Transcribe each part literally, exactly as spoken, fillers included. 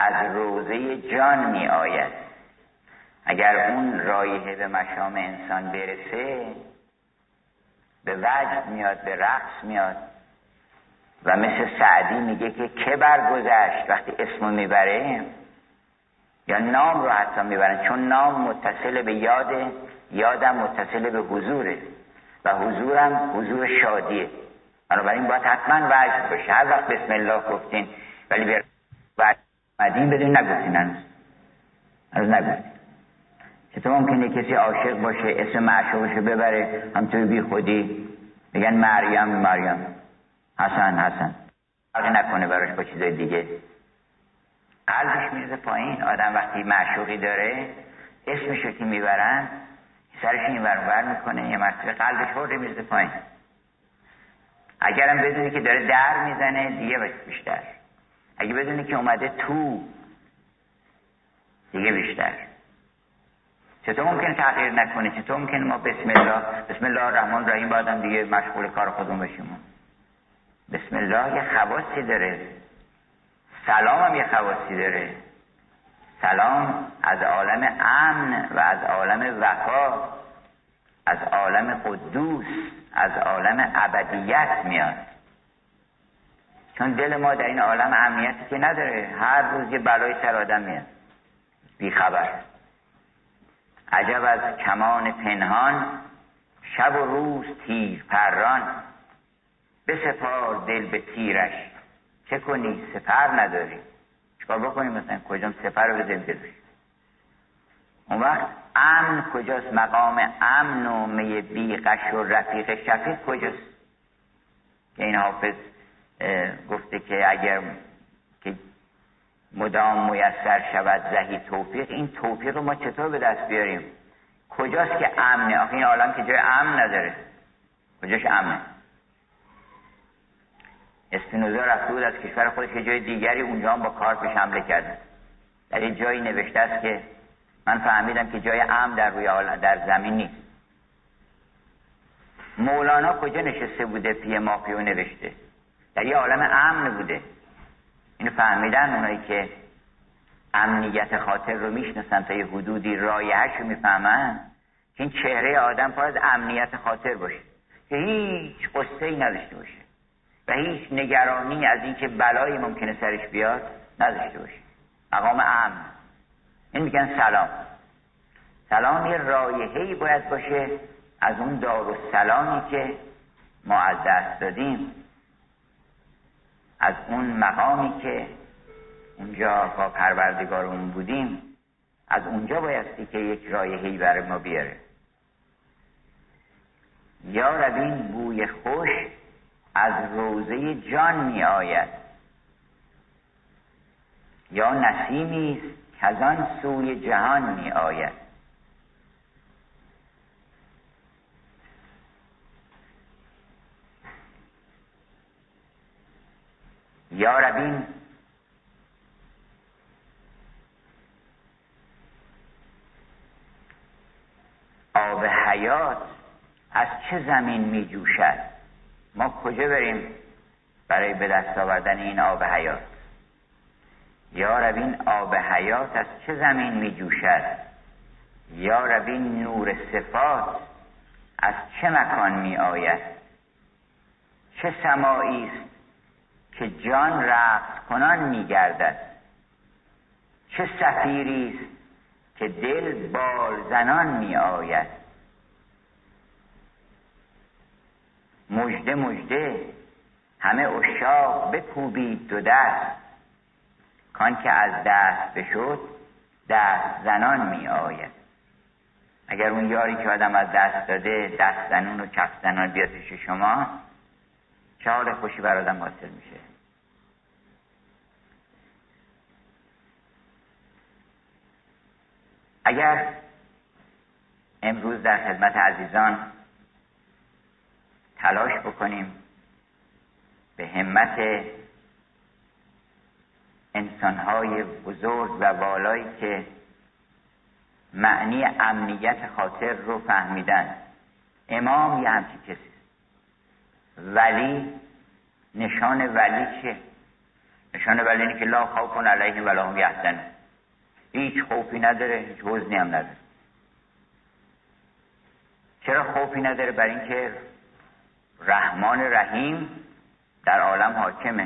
از روضه جان می آید. اگر اون رایحه به مشام انسان برسه به وجد میاد، به رقص میاد و مثل سعدی میگه که که برگذشت وقتی اسمو میبره یا نام رو حتی میبرن، چون نام متصل به یاده، یادم متصل به حضوره و حضورم حضور شادیه. بنابراین باید حتما وجد باشه. هر وقت بسم الله گفتین ولی به وجد مدین بدون نگفتین، هنوز هنوز نگفتین. چطور ممکنه کسی عاشق باشه اسم معشوقشو ببره همطور بی خودی بگن مریم مریم، حسن حسن، فرقی نکنه براش با چیزای دیگه، قلبش میرزه پایین. آدم وقتی معشوقی داره اسمشو که میبرن سرش این ور ور میکنه، یه مرتبه قلبش خورده میرزه پایین. اگرم بدونی که داره در میزنه دیگه بیشتر، اگه بدونی که اومده تو دیگه بیشتر. چطور ممکنه تغییر نکنه؟ چطور ممکنه ما بسم الله بسم الله الرحمن الرحیم بعدم دیگه مشغول کار خودمون بشیم؟ بسم الله یه خواصی داره، سلام هم یه خواصی داره. سلام از عالم امن و از عالم وفا، از عالم قدوس، از عالم ابدیت میاد. چون دل ما در این عالم امنیتی که نداره، هر روز یه بلای سر آدم میاد بی خبر. عجب از کمان پنهان، شب و روز تیر پران، بسپار دل به تیرش، چه کنی سپر نداری. چکار بکنیم مثلا کجام سپر رو بزنیم دلش؟ اون وقت امن کجاست؟ مقام امن و می بیغش و رفیق شفیق کجاست؟ که این حافظ گفته که اگر که مدام میسر شود زهی توفیق، این توفیق رو ما چطور به دست بیاریم؟ کجاست که امنه؟ آخه این عالم که جای امن نداره، کجاش امنه؟ اسپینوزا رفته بود از کشور خودش یه جای دیگری، اونجا هم با کار پیش حمله کرده. در یه جایی نوشته است که من فهمیدم که جای امن در روی عالم در زمین نیست. مولانا کجا نشسته بوده پی ماپیو نوشته؟ در یه عالم امن بوده. اینو فهمیدن اونایی که امنیت خاطر رو میشناسن تا یه حدودی رایحه‌اش رو میفهمن که این چهره آدم باید امنیت خاطر باشه، که هیچ قصه‌ای نداشته باشه و هیچ نگرانی از این که بلایی ممکنه سرش بیاد نداشته باشه. مقام امن. این میگن سلام. سلام یه رایحه‌ای باید باشه از اون دارالسلامی که ما از دست دادیم، از اون مقامی که اونجا با پروردگارمون بودیم، از اونجا بایستی که یک رایحه‌ای برای ما بیاره. یا ربین بوی خوش از روضه جان می آید، یا نسیمی است که از آن سوی جهان می آید. یا ربین آب حیات از چه زمین می جوشد؟ ما کجا بریم برای به دست آوردن این آب حیات؟ یا ربین آب حیات از چه زمین می جوشد؟ یا ربین نور صفات از چه مکان می آید؟ چه سمایی است که جان رقص کنان می گردد؟ چه صفیری است که دل بال زنان می آید؟ مژده مژده همه عشاق بکوبید دو دست، کان که از دست بشد دست زنان می آید. اگر اون یاری که آدم از دست داده دست زنون و کف زنان بیاد پیش شما، چه حال خوشی بر آدم حاصل میشه. اگر امروز در خدمت عزیزان تلاش بکنیم به همت انسان‌های بزرگ و والایی که معنی امنیت خاطر رو فهمیدن. امام یه همچین کسی، ولی نشان ولی چه؟ نشانه بر اینه که لا خوف علیهم ولا هم یحزنون، هیچ خوفی نداره، هیچ حزنی هم نداره. چرا خوفی نداره؟ برای اینکه رحمان رحیم در عالم حاکمه.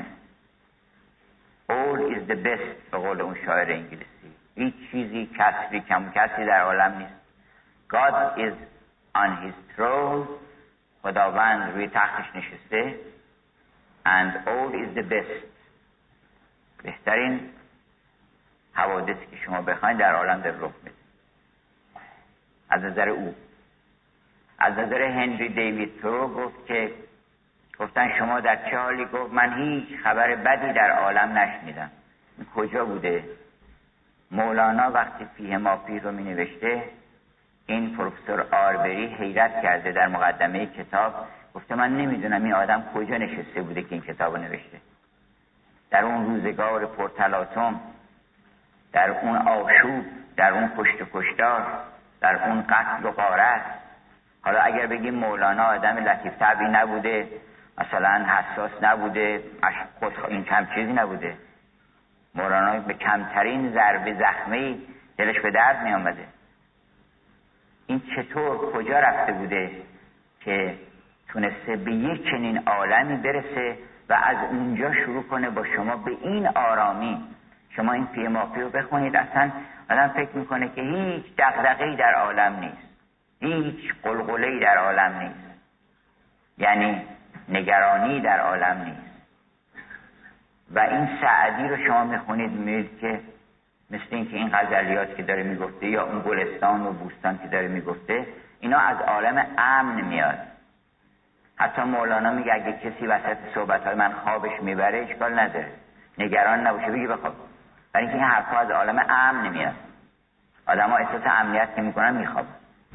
all is the best به قول اون شاعر انگلیسی. هیچ چیزی کسری کم کسی در عالم نیست. God is on his throne، خداوند روی تختش نشسته. and all is the best، بهترین حوادثی که شما بخواید در عالم در رخ میده از نظر او. از نظر هنری دیوید تورو گفت که گفتن شما در چه حالی؟ گفت من هیچ خبر بدی در عالم نشنیدم. این کجا بوده؟ مولانا وقتی فیه ما فیه رو می نوشته، این پروفسور آربری حیرت کرده در مقدمه کتاب، گفته من نمیدونم این آدم کجا نشسته بوده که این کتاب رو نوشته. در اون روزگار پرتلاطم، در اون آشوب، در اون کشت و کشتار، در اون قتل و غارت. حالا اگر بگیم مولانا آدم لطیف طبعی نبوده، مثلا حساس نبوده، خود این کم چیزی نبوده، مولانا به کمترین ضربه زخمی دلش به درد می آمده. این چطور کجا رفته بوده که تونسته به یک چنین عالمی برسه و از اونجا شروع کنه با شما به این آرامی؟ شما این فیه ما فیه رو بخونید، اصلا آدم فکر میکنه که هیچ دغدغه‌ای در عالم نیست، هیچ قلقله‌ای در عالم نیست، یعنی نگرانی در عالم نیست. و این سعدی رو شما میخونید میبینید که مثل این که این غزلیات که داره میگفته یا اون گلستان و بوستان که داره میگفته، اینا از عالم امن میاد. حتی مولانا میگه اگه کسی وسط صحبت‌های من خوابش میبره اشکال نداره، نگران نباشه، بگی بخواب، برای اینکه این حرفا از عالم امن میاد. آدم‌ها احساس امنیت که میکنن میخوابن،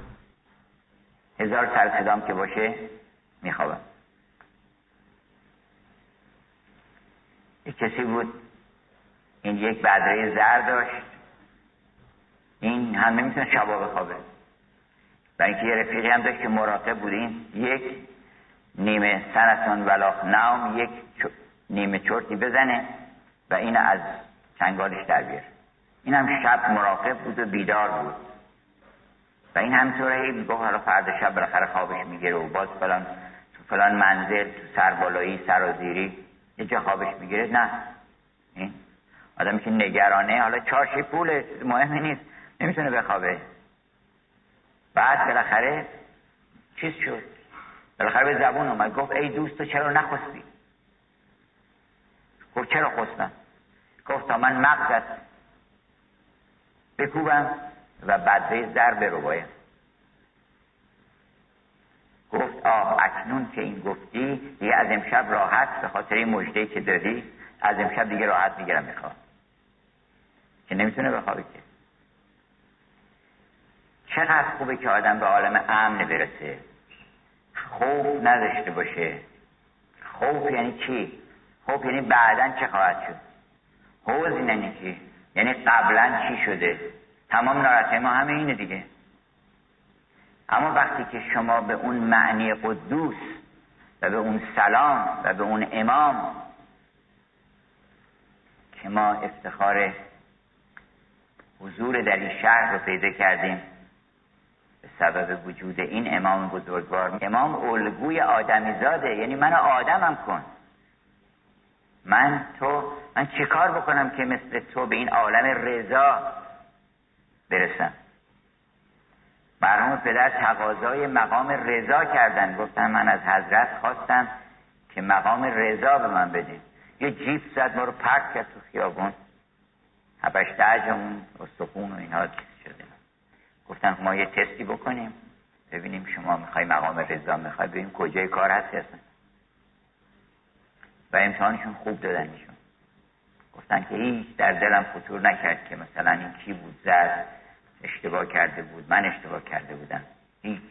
هزار سر صدام که باشه میخوابن. یک کسی بود، این یک بدره زر داشت، این هم نمیتونه شبا بخوابه، برای اینکه یه رفیقی هم داشت که مراقب بود، این یک نیمه سنتون ولاخ نام، یک نیمه چرتی بزنه و این از چنگالش در بیاره. این هم شب مراقب بود و بیدار بود و این همینطوره هی میگه حالا فردا شب بالاخره خوابش میگیره و باز فلان تو فلان منزل تو سربالایی سرازیری یه جا خوابش میگیره. نه، این آدمی که نگرانه، حالا چارشی پول مهمی نیست، نمیتونه بخوابه. بعد بالاخره چیز شد، بالاخره به زبون اومد، گفت ای دوست تو چرا نخستی؟ گفت چرا خستم؟ گفت تا من مغزت بکوبم و بدره زر برو باید. گفت آه اکنون که این گفتی دیگه از امشب راحت، به خاطر این مژده‌ای که دادی از امشب دیگه راحت میگیرم میخوام، که نمیتونه بخوابه. که چقدر خوبه که آدم به عالم امن برسه، خوف نداشته باشه. خوف یعنی چی؟ خوف یعنی بعدن چه خواهد شد. حوز یعنی چی؟ یعنی قبلا چی شده. تمام ناراحتی ما همه اینه دیگه. اما وقتی که شما به اون معنی قدوس و به اون سلام و به اون امام که ما افتخار حضور در این شهر رو پیدا کردیم به سبب وجود این امام بزرگوار، امام الگوی آدمی زاده، یعنی من آدمم کن، من تو من چه کار بکنم که مثل تو به این عالم رضا برسم. مرحوم پدر تقاضای مقام رضا کردن، گفتن من از حضرت خواستم که مقام رضا به من بدین. یه جیپ زد ما رو پرت کرد تو خیابون، هبشت عجمون استخون و اینها شده. گفتن ما یه تستی بکنیم ببینیم شما میخوای مقام رضا میخوای، ببینیم کجای کار هستی اصلا. و امتحانشون خوب دادنشون. گفتن که هیچ در دلم خطور نکرد که مثلا این کی بود زد اشتباه کرده بود، من اشتباه کرده بودم، هیچ.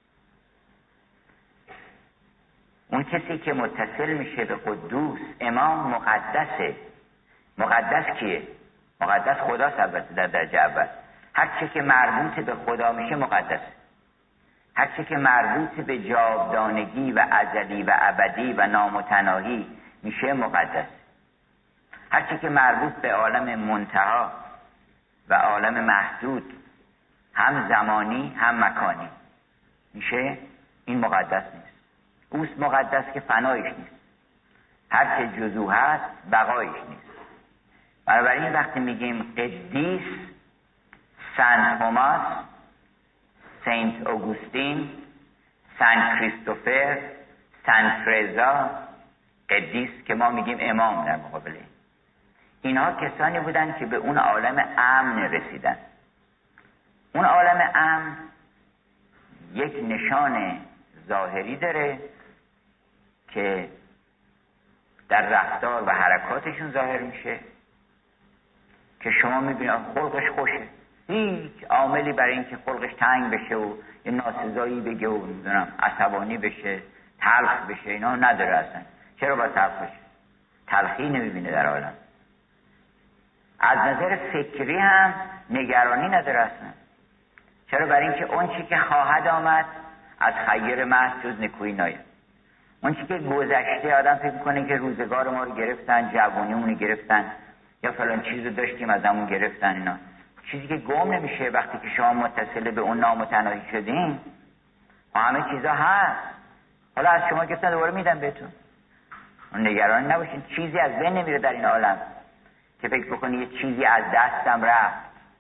اون کسی که متصل میشه به قدوس امام مقدسه. مقدس کیه؟ مقدس خداست البته در درجه اول. هر چه که مربوط به خدا میشه مقدسه. هر چه که مربوط به جاودانگی و ازلی و ابدی و نامتناهی میشه مقدس. هرچی که مربوط به عالم منتها و عالم محدود، هم زمانی هم مکانی میشه، این مقدس نیست. اوست مقدس که فنایش نیست، هر که جزو هست بقایش نیست. بنابراین وقتی میگیم قدیس، سنت توماس، سنت اوگوستین، سنت کریستوفر، سنت فرزا، قدیس که ما میگیم امام در مقابل این، اینها کسانی بودن که به اون عالم امن رسیدن. اون عالم امن یک نشان ظاهری داره که در رفتار و حرکاتشون ظاهر میشه، که شما میبینید خلقش خوشه، هیچ عاملی برای اینکه خلقش تنگ بشه و یه ناسزایی بگه و میدونم عصبانی بشه، تلخ بشه، اینا نداره اصلا. چرا با تلخ بشه؟ تلخی نمیبینه در عالم. از نظر فکری هم نگرانی نداره اصلا. چرا؟ برای اینکه اون چی که خواهد آمد از خیر محض جز نکویی ناید. اون چی که گذشته، آدم فکر میکنه که روزگار ما رو گرفتن، جوانیمون رو گرفتن، یا فلان چیز رو داشتیم از همون گرفتن، اینا چیزی که گم نمیشه. وقتی که شما متصل به اون نامتناهی شدین و همه چیزا هست، حالا از شما گفتن دوباره میدم بهتون، نگران نباشین. چیزی از بین نمیره در این عالم که فکر بکنی یه چیزی از دستم رفت.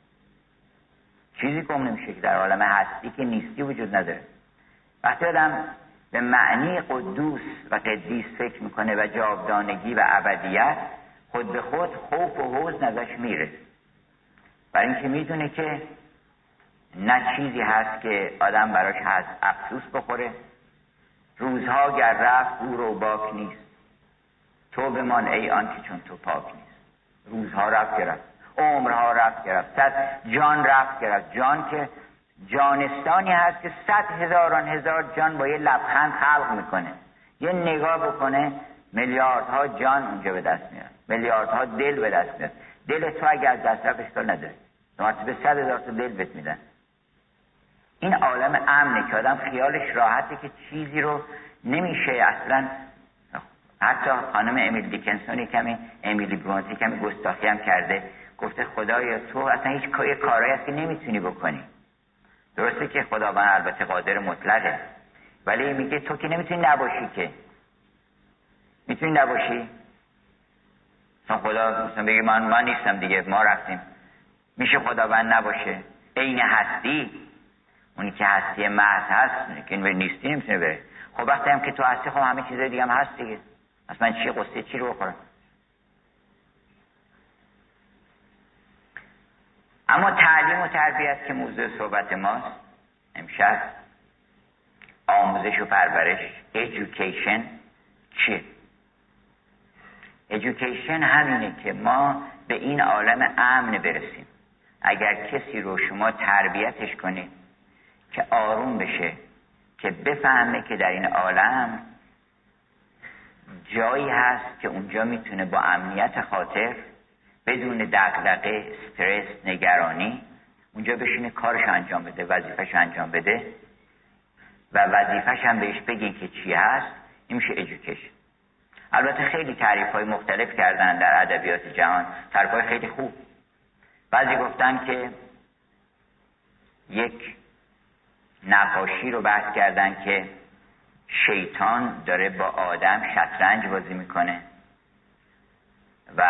چیزی گم نمیشه که در عالم هستی که نیستی وجود نداره. وقتی آدم به معنی قدوس و قدیس فکر میکنه و جاودانگی و ابدیت، خود به خود خوف و حزن ازش میره، برای اینکه میدونه که نه چیزی هست که آدم براش هست افسوس بخوره. روزها گر رفت او رو باک نیست، تو بمان ای آن که چون تو پاک نیست. روزها رفت گرفت، عمرها رفت گرفت، صد جان رفت گرفت. جان که جانستانی هست که صد هزاران هزار جان با یه لبخند خلق میکنه. یه نگاه بکنه میلیاردها جان اونجا به دست میاد، میلیاردها دل به دست میاد. دل تو اگه از دست رفت اشکال نداره، به صد هزار تا دل بهت میدن. این عالم امنه که آدم خیالش راحته که چیزی رو نمیشه اصلا. حتی خانم امیل دیکنسون کمی امیلی برونتی کمی گستاخی هم کرده، گفته خدایا تو اصلا هیچ کاری هست که نمیتونی بکنی. درسته که خداوند البته قادر مطلقه، ولی میگه تو که نمیتونی نباشی، که میتونی نباشی. مثلا خدا مثلا بگه من من نیستم دیگه، ما رفتیم. میشه خداوند نباشه؟ عین هستی، اونی که هستی محض هست که نیستی نمیتونه بره. خب وقتی هم که تو هستی، خب همه چیز دیگه هم هست دیگه. اصلا چی قصه چی رو بخورم؟ اما تعلیم و تربیت که موضوع صحبت ماست امشب، آموزش و پرورش، education چیه؟ education همینه که ما به این عالم امن برسیم. اگر کسی رو شما تربیتش کنید که آروم بشه، که بفهمه که در این عالم جایی هست که اونجا میتونه با امنیت خاطر، بدون دغدغه، استرس، نگرانی، اونجا بشینه کارش انجام بده، وظیفه‌ش انجام بده و وظیفه‌ش هم بهش بگین که چی هست، این میشه education. البته خیلی تعریف‌های مختلف کردن در ادبیات جهان، تعریف‌های خیلی خوب. بعضی گفتن که یک نقاشی رو بحث کردن که شیطان داره با آدم شطرنج بازی میکنه و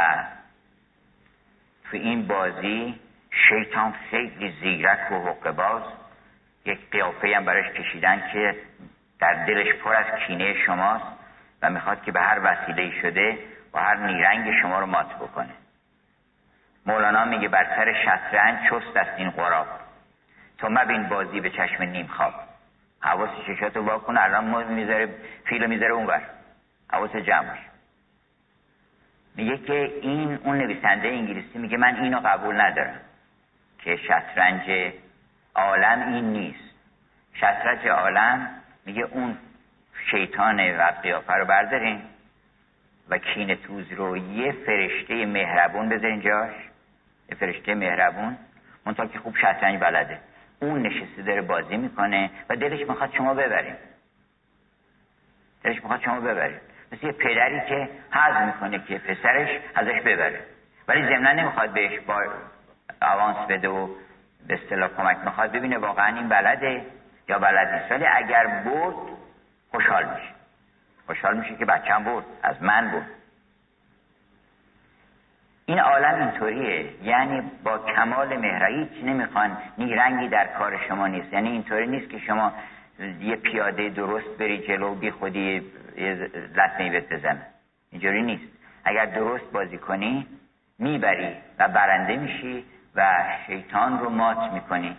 تو این بازی شیطان خیلی زیرک و حقه‌باز، یک قیافه هم براش کشیدن که در دلش پر از کینه شماست و میخواد که به هر وسیله شده و هر نیرنگ شما رو مات بکنه. مولانا میگه بر سر شطرنج چست است این غراب، تو مبین بازی به چشم نیم خواب. حواس چشاتو وا کن، الان ما میذاره فیلو میذاره اونور، حواس جمع باش. میگه که این اون نویسنده انگلیسی میگه من اینو قبول ندارم که شطرنج عالم این نیست. شطرنج عالم میگه اون شیطان و قیافه رو بردارین و کینه توز رو یه فرشته مهربون بذارین جاش، یه فرشته مهربون منطقه که خوب شطرنج بلده، اون نشسته داره بازی میکنه و دلش میخواد شما ببرین، دلش میخواد شما ببرین. مثل یه پدری که حظ میکنه که پسرش ازش ببره، ولی ضمناً نمیخواد بهش با آوانس بده و به اصطلاح کمک، میخواد ببینه واقعا این بلده یا بلد نیست. ولی اگر برد خوشحال میشه، خوشحال میشه که بچه‌م برد، از من برد. این عالم اینطوریه، یعنی با کمال مهر هیچ نمیخوان، نیرنگی در کار شما نیست. یعنی اینطوری نیست که شما یه پیاده درست بری جلو بی خودی یه لطمه‌ای بهت بزنه، اینجوری نیست. اگر درست بازی کنی میبری و برنده میشی و شیطان رو مات میکنی.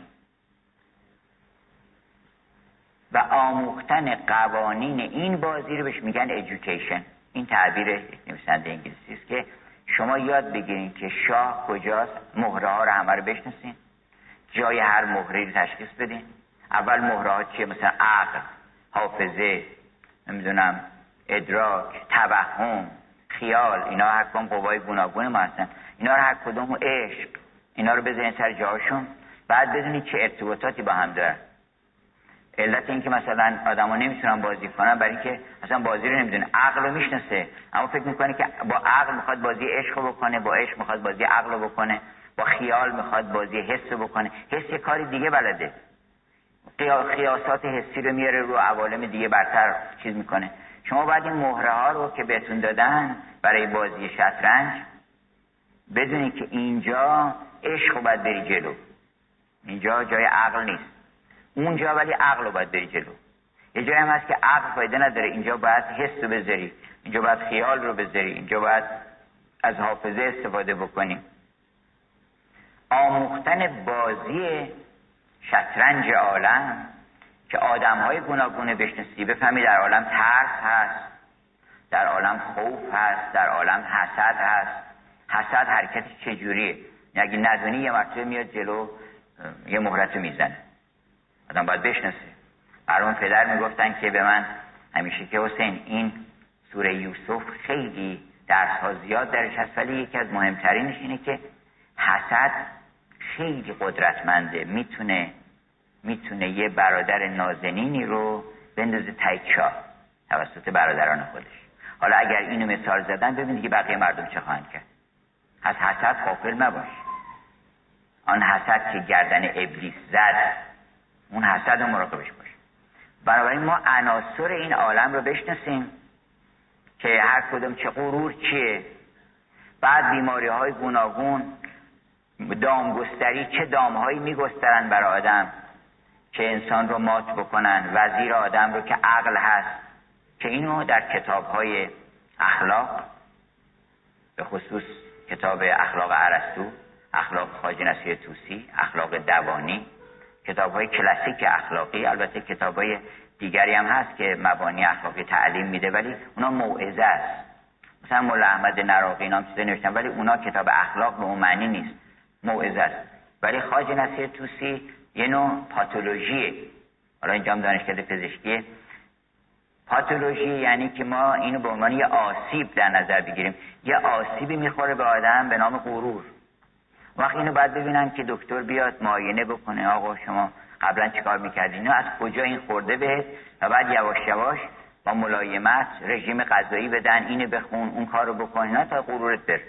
و آموختن قوانین این بازی رو بهش میگن education. این تعبیر نویسنده انگلیسی است که شما یاد بگیرین که شاه کجاست، مهره ها رو همه رو بشناسین، جای هر مهره رو تشخیص بدین. اول مهره ها چیه؟ مثلا عقل، حافظه، نمیدونم ادراک، توهم، خیال، اینا هر کدوم قوای گوناگون ما هستن. اینا رو هر کدوم عشق، اینا رو بذارین سر جاشون، بعد بدونید چه ارتباطاتی با هم دارن. علت این که مثلا آدما نمیتونن بازی کنن برای اینکه مثلا بازی رو نمیدونه، عقل رو میشناسه اما فکر میکنه که با عقل میخواد بازی عشق رو بکنه، با عشق میخواد بازی عقل رو بکنه، با خیال میخواد بازی حس رو بکنه. حس یه کاری دیگه بلده، قیاسات حسی رو میاره رو عوالم دیگه برتر چیز میکنه. شما باید این مهره ها رو که بهتون دادن برای بازی شطرنج بدونید که اینجا عشق رو باید بری جلو، اینجا جای عقل نیست، اونجا ولی عقل رو باید بری جلو. یه جایی هم هست که عقل فایده نداره، اینجا باید حس رو بذاری، اینجا باید خیال رو بذاری، اینجا باید از حافظه استفاده بکنی. آموختن بازی شطرنج عالم که آدم های گوناگون بشناسی، بفهمی در عالم ترس هست، در عالم خوف هست، در عالم حسد هست. حسد حرکتش چجوریه؟ اگه ندونی یه مرتبه میاد جلو یه مهرتو میزنه، آدم باید بشناسه. برام پدر میگفتن که به من همیشه که حسین این سوره یوسف خیلی درس‌ها زیاد درش هست، ولی یکی از مهمترینش اینه که حسد خیلی قدرتمنده، میتونه میتونه یه برادر نازنینی رو بندازه تای چاه توسط برادران خودش. حالا اگر اینو مثال زدن ببینید که بقیه مردم چه خواهند کرد. از حسد غافل نباش. آن حسد که گردن ابلیس زد، اون حسد رو مراقبش باش. بنابراین ما عناصر این عالم رو بشناسیم که هر کدوم چه غرور چیه، بعد بیماری های گوناگون، دامگستری، چه دامهایی میگسترن برای آدم که انسان رو مات بکنن، وزیر آدم رو که عقل هست، که اینو در کتاب های اخلاق، به خصوص کتاب اخلاق ارسطو، اخلاق خواجه نصیر طوسی، اخلاق دوانی، کتاب های کلاسیک اخلاقی، البته کتاب های دیگری هم هست که مبانی اخلاقی تعلیم میده ولی اونا موعظه است. مثلا مولا احمد نراقی اینا هم چیزی نوشتن ولی اونا کتاب اخلاق به اون معنی نیست، موعظه است. ولی خواجه نصیر طوسی یه نوع پاتولوژیه. حالا اینجا هم دانشکده پزشکیه. پاتولوژی یعنی که ما اینو به عنوان یه آسیب در نظر بگیریم. یه آسیبی میخوره به آدم به نام غرور. وقتی اینو باید ببینن که دکتر بیاد معاینه بکنه، آقا شما قبلا چیکار میکردین، اینو از کجا این خورده بهت، و بعد یواش یواش با ملایمت رژیم غذایی بدن، اینو بخون اون کارو بکن، نه تا غرورت بره.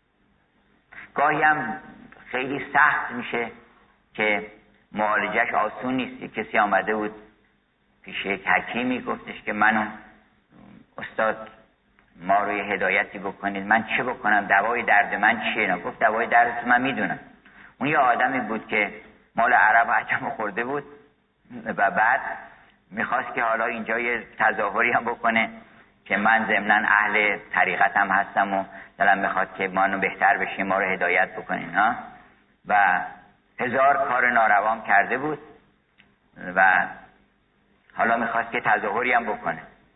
گاهی هم خیلی سخت میشه که معالجش آسون نیست. کسی آمده بود پیش یک حکیمی گفتش که منو استاد ما رو یه هدایتی بکنید، من چه بکنم، دوای درد من چیه؟ نه گفت دوای درد من میدونم. اون یه آدمی بود که مال عرب و عجم خورده بود و بعد میخواست که حالا اینجا یه تظاهری هم بکنه که من ضمناً اهل طریقتم هستم و دلم میخواد که ما رو بهتر بشیم، ما رو هدایت بکنین ها. و هزار کار ناروام کرده بود و حالا میخواست که تظاهری هم بکنه.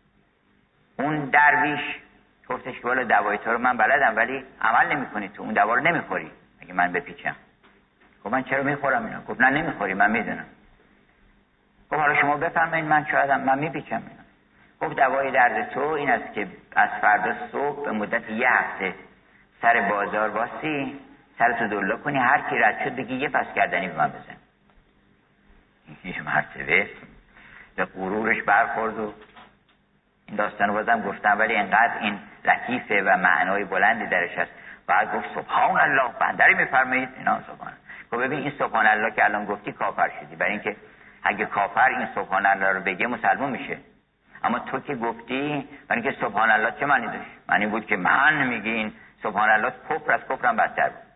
اون درویش گفتش که والا دوای تو رو من بلدم ولی عمل نمی کنی، تو اون دوا رو نمیخوری اگه من بپیچم. گفت من چرا میخورم اینا؟ گفت نه نمیخوری، من میدونم. گفت حالا شما بفرمایید من شایدم من میپیچم اینا. گفت دوای درد تو این است که از فردا صبح به مدت یه هفته سر بازار باسی، سرتو دلا کنی، هر کی رد شد بگی یه پس گردنی به من بزن. یه مرتبه به غرورش برخورد و این داستان بازم گفتم ولی اینقدر این لطیفه و معنای بلندی درش هست. بعد گفت سبحان الله بندری میفرمایید اینا سبحان. خب ببین این سبحان الله که الان گفتی کافر شدی، برای اینکه اگه کافر این سبحان الله رو بگه مسلمان میشه. اما تو که گفتی برای اینکه سبحان الله چه معنی داشت؟ معنی بود که من میگی این سبحان الله کفر از کفرم بدتر بود.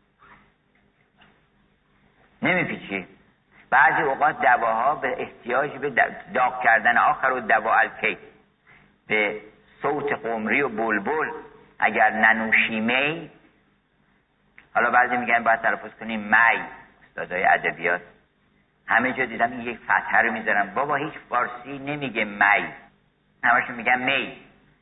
نمیپیچی. بعضی اوقات دواها به احتیاج به داغ کردن آخر و دوا الکی به صوت قمری و بلبل اگر ننوشی می، حالا بعضی میگن باید تلفظ کنیم می، استادای ادبیات همه جا دیدم این یک فتحه رو میذارم. بابا هیچ فارسی نمیگه می، همشون میگن می.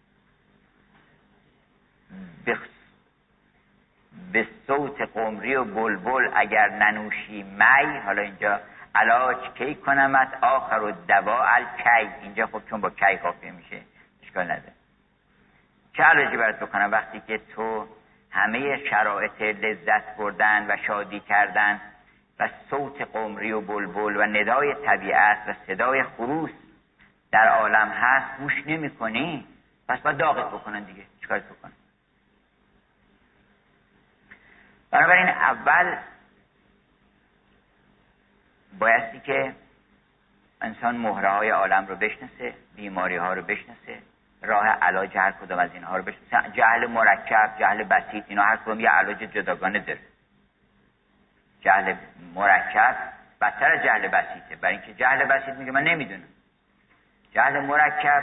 به به صوت قمری و بلبل اگر ننوشی می، حالا اینجا علاج کی کنمت آخر و دوا الکی، اینجا خب چون با کی کافی میشه اشکال نداره. چه علاجی برات بکنم وقتی که تو همه شرایط لذت بردن و شادی کردن و صوت قمری و بلبل و ندای طبیعت و صدای خروس در عالم هست گوش نمی کنی؟ پس باید داغت بکنن دیگه. چیکارت بکنن؟ بنابراین اول بایستی که انسان مهره های عالم رو بشناسه، بیماری ها رو بشناسه، راه علاج هر کدام از اینها رو بشناسه. جهل مرکب، جهل بسیط، اینا هر کدوم یه علاج جداگانه داره. جهل مرکب بدتر از جهل بسیطه، برای اینکه جهل بسیط میگه من نمیدونم. جهل مرکب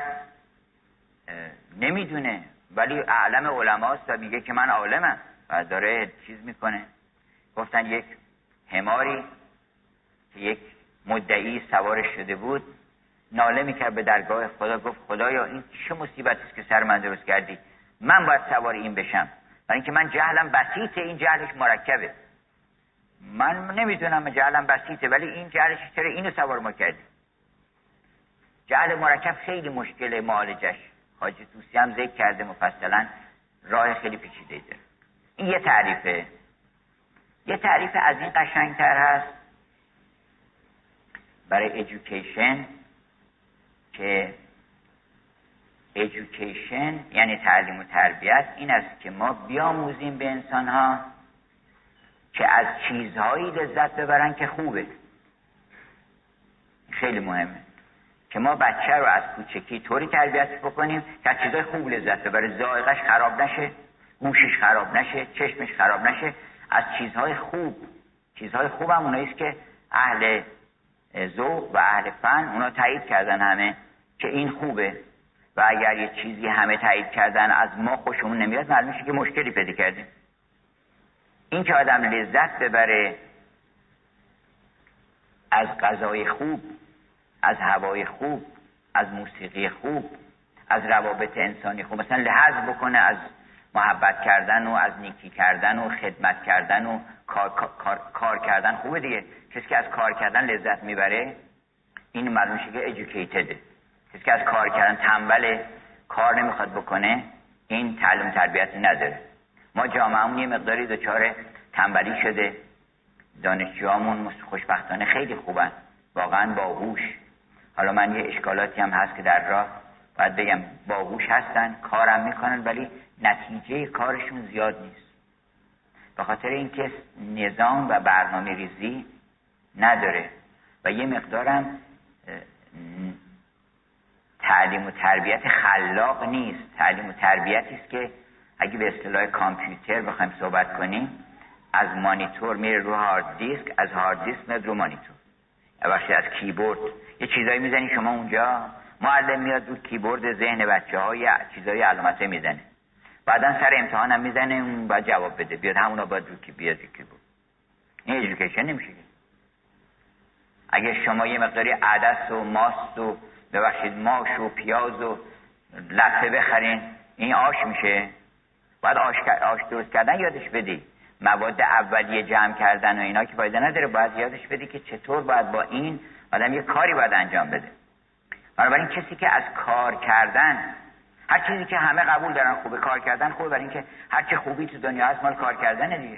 نمیدونه ولی اعلم علماست و میگه که من عالمم و داره چیز میکنه. گفتن یک حماری که یک مدعی سوارش شده بود ناله میکرد به درگاه خدا، گفت خدایا این چه مصیبتی است که سر من درست کردی، من باید سوار این بشم، برای اینکه من جهلم بسیطه، این جهلش مرکبه. من نمیدونم جهلم بسیطه ولی این جهلش چرا اینو سوار ما کردی؟ جهل مرکب خیلی مشکل معالجش. حاجی طوسی هم ذکر کرده مفصلا، راه خیلی پیچیده‌ای داره. این یه تعریفه. یه تعریف از این قشنگتر هست برای education که education یعنی تعلیم و تربیت این است که ما بیاموزیم به انسان‌ها که از چیزهایی لذت ببرن که خوبه. خیلی مهمه که ما بچه رو از کوچکی طوری تربیت بکنیم که از چیزهای خوب لذت ببره، ذائقه‌اش خراب نشه، گوشش خراب نشه، چشمش خراب نشه، از چیزهای خوب. چیزهای خوب هم اونایی است که اهل ذوق و اهل فن اونا تایید کردن همه که این خوبه و اگر یه چیزی همه تایید کردن از ما خوشمون نمیاد معلوم میشه که مشکلی پیدا کردیم. این که آدم لذت ببره از غذای خوب، از هوای خوب، از موسیقی خوب، از روابط انسانی خوب، مثلا لحظ بکنه از محبت کردن و از نیکی کردن و خدمت کردن و کار, کار, کار کردن خوبه دیگه. کسی که از کار کردن لذت میبره این معلوم میشه که educated. کسی که از کار کردن تنبله، کار نمیخواد بکنه، این تعلیم تربیتی نداره. ما جامعهمون یه مقداری دچار تنبلی شده. دانشجوامون خوشبختانه خیلی خوبن، واقعا باهوش. حالا من یه اشکالاتی هم هست که در راه باید بگم، باهوش هستن، کارم میکنن ولی نتیجه کارشون زیاد نیست، به خاطر اینکه نظام و برنامه ریزی نداره و یه مقدارم تعلیم و تربیت خلاق نیست. تعلیم و تربیتی است که اگه به اصطلاح کامپیوتر بخوایم صحبت کنیم، از مانیتور میره رو هارد دیسک، از هارد دیسک میاد رو مانیتور. بخشی از کیبورد یه چیزایی میزنی شما اونجا، معلم میاد رو کیبورد ذهن بچه‌ها یه چیزایی علامتی میزنه، بعدن سر امتحان هم میزنه اون باید جواب بده، بیاد همونا باید رو کی بیاد رو کیبورد. این ایژوکیشن نمیشه. اگه شما یه مقداری عدس و ماست و ببخشید ماش و پیاز و لفه بخرین، این آش میشه. باید آش, آش درست کردن یادش بدی، مواد اولیه جمع کردن و اینا که فایده نداره، باید یادش بدی که چطور باید با این آدم یه کاری باید انجام بده. بنابراین کسی که از کار کردن، هر چیزی که همه قبول دارن خوبه، کار کردن خوبه، برای اینکه هر چه خوبی تو دنیا هست مال کار کردنه دیگه.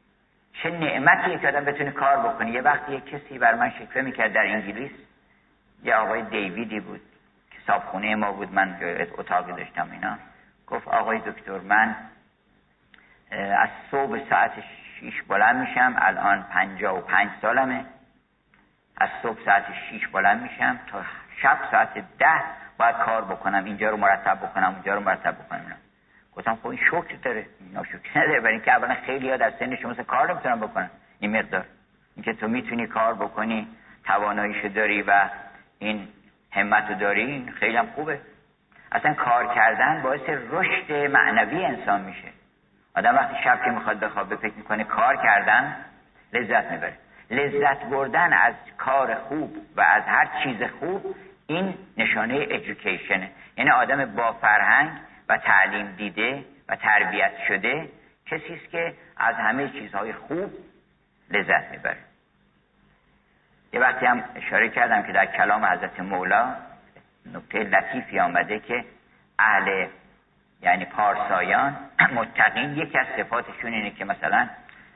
چه نعمتیه که آدم بتونه کار بکنه. یه وقتی یه کسی بر من شکوه میکرد در انگلیس، یه آقای دیویدی بود که صاحبخونه ما بود، من اتاقی داشتم اینا، گفت آقای دکتر من از صبح ساعت شیش بلند میشم، الان پنجاه و پنج سالمه، از صبح ساعت شیش بلند میشم تا شب ساعت ده باید کار بکنم، اینجا رو مرتب بکنم اونجا رو مرتب بکنم. گفتم خب این شکر داره، ناشکری نداره، برای اینکه اولا خیلی ها در سن شما مثلا کار نمیتونن بکنن این مقدار. اینکه تو میتونی کار بکنی، تواناییشو داری و این همتو داری، این خیلی هم خوبه. اصلا کار کردن باعث رشد معنوی انسان میشه. آدم وقتی شب که میخواد بخوابه فکر میکنه کار کردن لذت میبره. لذت بردن از کار خوب و از هر چیز خوب این نشانه ادویکیشنه. یعنی آدم با فرهنگ و تعلیم دیده و تربیت شده کسی است که از همه چیزهای خوب لذت میبره. یه وقتی هم اشاره کردم که در کلام حضرت مولا نکته لطیفی آمده که اهل یعنی پارسایان متقین یکی از صفاتشون اینه که مثلا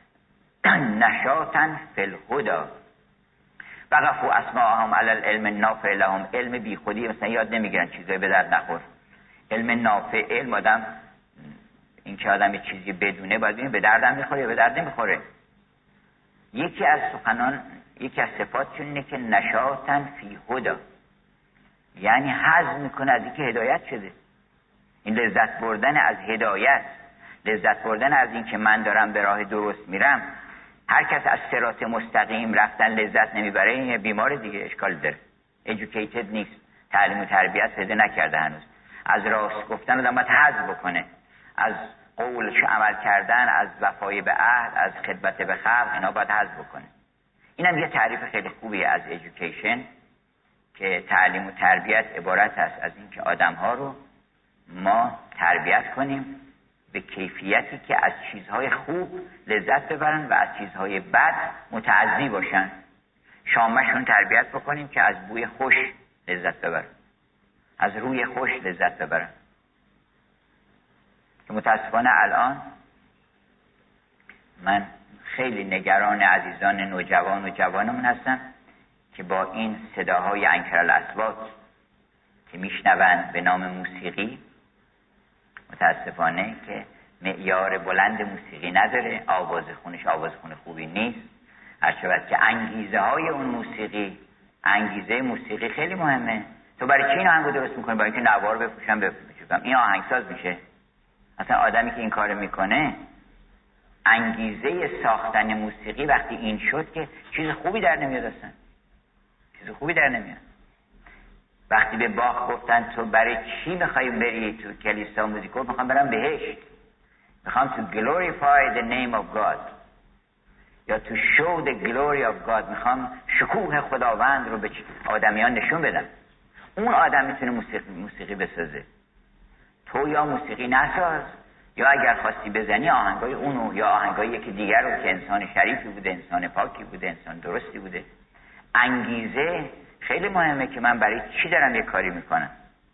نشاطن فی الهدی وقفوا اسماءهم علی العلم النافع لهم. علم بی خودی مثلا یاد نمیگیرن، چیزایی به درد نخور. علم نافع، علم آدم این که آدم یه چیزی بدونه باید ببینه به دردم میخوره یا به درد نمیخوره. یکی از سخنان یکی از صفاتشون اینه که نشاطن فی هدی، یعنی حظ میکنه از اینکه هدایت شده. این لذت بردن از هدایت، لذت بردن از این که من دارم به راه درست میرم. هر کس از صراط مستقیم رفتن لذت نمیبره، این بیمار دیگه، اشکال داره، educated نیست، تعلیم و تربیت پیدا نکرده هنوز. از راست گفتن آدم باید حظ بکنه، از قولش عمل کردن، از وفای به عهد، از خدمت به خلق، اینا باید حظ بکنه. اینم یه تعریف خیلی خوبیه از education که تعلیم و تربیت عبارت است از این که آدم‌ها رو ما تربیت کنیم به کیفیتی که از چیزهای خوب لذت ببرن و از چیزهای بد متعضی باشن. شامشون تربیت بکنیم که از بوی خوش لذت ببرن، از روی خوش لذت ببرن. که متاسفانه الان من خیلی نگران عزیزان نوجوان و جوانمون هستم که با این صداهای انکر الاصوات که میشنوند به نام موسیقی، متاسفانه که معیار بلند موسیقی نداره، آواز خونش آواز خون خوبی نیست. هرچند که انگیزه های اون موسیقی، انگیزه موسیقی خیلی مهمه. تو برای چی این آهنگو درست میکنی؟ برای اینکه نوار بپوشم بپوشم این آهنگساز میشه. اصلا آدمی که این کار میکنه انگیزه ساختن موسیقی وقتی این شد که چیز خوبی در نمیاد، اصلا چیز خوبی در نمیاد. وقتی به باغ گفتن تو برای چی میخوای بری تو کلیسا موزیک؟ میخوام برم بهشت، میخوام تو glorify the name of God یا تو show the glory of God، میخوام شکوه خداوند رو به آدمیان نشون بدم. اون آدم میتونه موسیقی موسیقی بسازه. تو یا موسیقی نساز، یا اگر خواستی بزنی آهنگای اونو یا آهنگای یکی دیگر رو که انسان شریفی بوده، انسان پاکی بوده، انسان درستی بوده. انگیزه خیلی مهمه که من برای چی دارم یک کاری میکنم.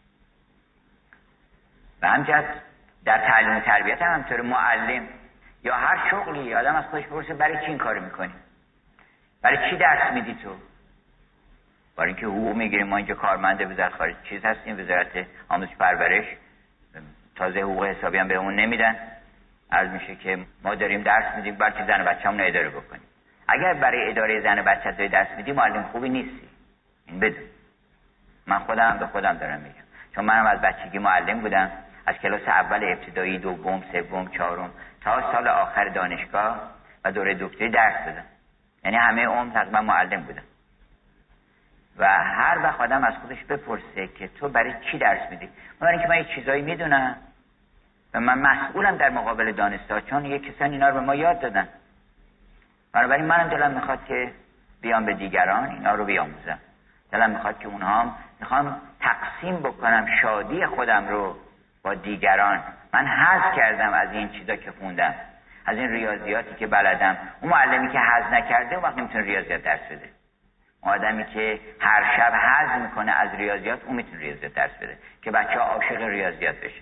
و همچنین در تعلیم و تربیت هم همطور، معلم یا هر شغلی آدم از خودش بپرسه برای چی این کارو میکنی؟ برای چی درس میدی تو؟ برای اینکه حقوق میگیریم، ما اینجا کارمند وزارت خارجه چیز هستیم، وزارت آموزش پرورش، تازه حقوق حسابی هم بهمون نمیدن. عرض میشه که ما داریم درس میدیم برای که زن و بچه‌مون اداره بکنیم. اگر برای اداره زن و بچه داری درس میدی معلم خوبی نیستی، این بدون. من خودم به خودم دارم میگم، چون منم از بچگی معلم بودم، از کلاس اول ابتدایی، دوم، سوم، چهارم تا سال آخر دانشگاه و دوره دکتری درس دادم. یعنی همه عمر تقریبا معلم بودم. و هر وقت آدم از خودش بپرسه که تو برای چی درس میدی؟ برای اینکه من یه چیزایی میدونم و من مسئولم در مقابل دانشجوها، چون یه کسانی اینا رو به ما یاد دادن. بنابراین منم دلم میخواد که بیام به دیگران اینا رو بیاموزم. دلم میخواد که اونها هم میخوام تقسیم بکنم شادی خودم رو با دیگران. من حظ کردم از این چیزا که خوندم، از این ریاضیاتی که بلدم. اون معلمی که حظ نکرده اون وقت نمیتونه ریاضیات درس بده. آدمی که هر شب حظ میکنه از ریاضیات اون میتونه ریاضیات درس بده که بچه‌ها عاشق ریاضیات بشن.